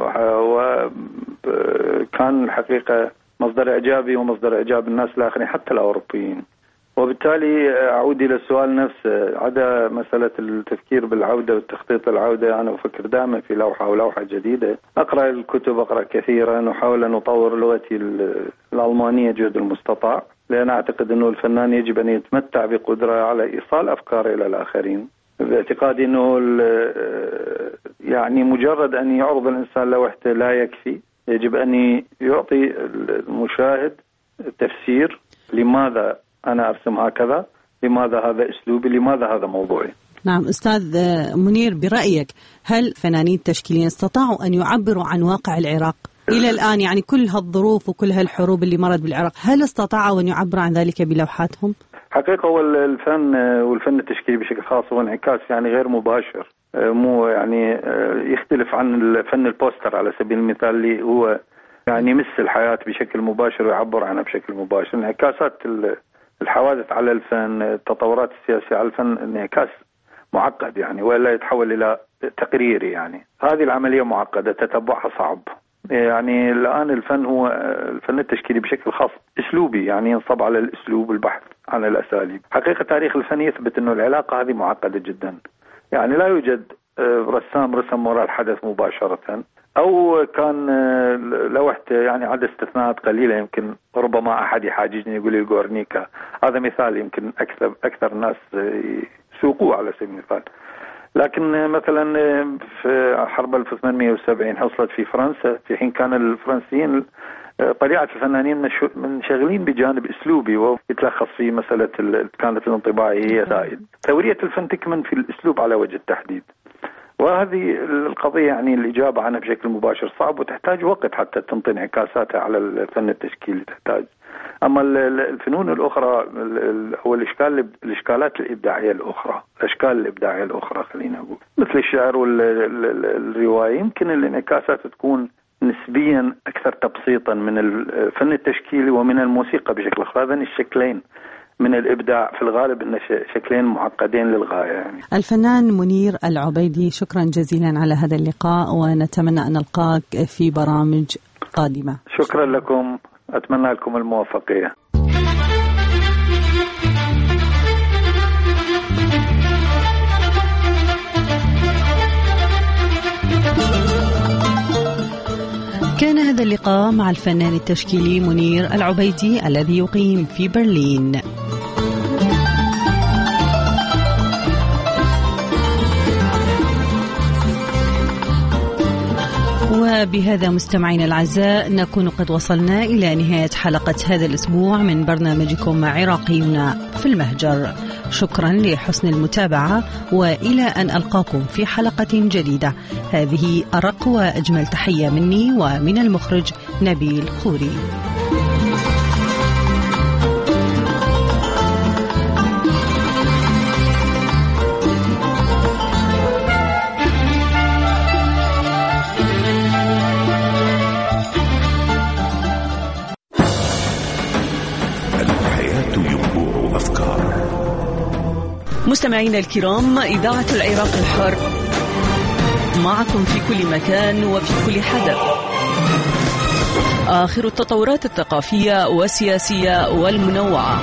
وكان الحقيقة مصدر إعجابي ومصدر إعجاب الناس الآخرين حتى الأوروبيين. وبالتالي أعود إلى السؤال نفسه، عدا مسألة التفكير بالعودة والتخطيط العودة، أنا أفكر دائما في لوحة أو لوحة جديدة. أقرأ الكتب، أقرأ كثيرا، وحاول أن أطور لغتي الألمانية جهد المستطاع، لأن أعتقد أنه الفنان يجب أن يتمتع بقدرة على إيصال أفكاره إلى الآخرين، باعتقادي أنه يعني مجرد أن يعرض الإنسان لوحده لا يكفي، يجب أن يعطي المشاهد تفسير لماذا أنا أرسم هكذا، لماذا هذا أسلوبي، لماذا هذا موضوعي. نعم. أستاذ منير، برأيك هل فنانين التشكيليين استطاعوا أن يعبروا عن واقع العراق إلى الآن؟ يعني كل هالظروف وكل هالحروب اللي مرت بالعراق، هل استطاعوا أن يعبروا عن ذلك بلوحاتهم؟ حقيقة هو الفن والفن التشكيلي بشكل خاص هو انعكاس يعني غير مباشر، مو يعني يختلف عن الفن البوستر على سبيل المثال اللي هو يعني يمس الحياة بشكل مباشر ويعبر عنها بشكل مباشر. انعكاسات الحوادث على الفن، التطورات السياسية على الفن انعكاس معقد يعني، ولا يتحول إلى تقريري يعني. هذه العملية معقدة، تتبعها صعب. يعني الآن الفن هو الفن التشكيلي بشكل خاص أسلوبي، يعني ينصب على الأسلوب والبحث عن الأساليب. حقيقة تاريخ الفن يثبت أنه العلاقة هذه معقدة جدا، يعني لا يوجد رسام رسم وراء الحدث مباشرة، أو كان لوحته يعني عدد استثناءات قليلة، يمكن ربما أحد يحاججني يقول لي غورنيكا، هذا مثال يمكن أكثر الناس سوقوه على سبيل المثال. لكن مثلا في حرب 1870 حصلت في فرنسا، في حين كان الفرنسيين طبيعة الفنانين منشغلين بجانب أسلوبي ويتلخص في مسألة كانت الانطباعية سائد. ثورية الفن تكمن في الأسلوب على وجه التحديد، وهذه القضية يعني الإجابة عنها بشكل مباشر صعب، وتحتاج وقت حتى تنطي انعكاساتها على الفن التشكيلي تحتاج. أما الفنون الأخرى أو الإشكالات الإبداعية الأخرى، الأشكال الإبداعية الأخرى خلينا نقول مثل الشعر والرواية، يمكن الانعكاسات تكون نسبيا أكثر تبسيطا من الفن التشكيلي ومن الموسيقى بشكل خاص. هذين الشكلين من الإبداع في الغالب إن شكلين معقدين للغاية يعني. الفنان منير العبيدي، شكرا جزيلا على هذا اللقاء، ونتمنى أن نلقاك في برامج قادمة. شكرا لكم، أتمنى لكم الموفقية. كان هذا اللقاء مع الفنان التشكيلي منير العبيدي الذي يقيم في برلين. وبهذا مستمعينا الأعزاء نكون قد وصلنا إلى نهاية حلقة هذا الأسبوع من برنامجكم مع عراقيون في المهجر. شكرا لحسن المتابعة، وإلى أن ألقاكم في حلقة جديدة. هذه أرق وأجمل تحية مني ومن المخرج نبيل خوري. مستمعينا الكرام، إذاعة العراق الحر معكم في كل مكان وفي كل حدث. آخر التطورات الثقافية والسياسية والمنوعة.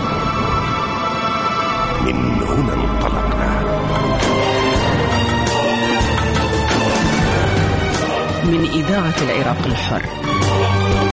من هنا انطلقنا، من إذاعة العراق الحر.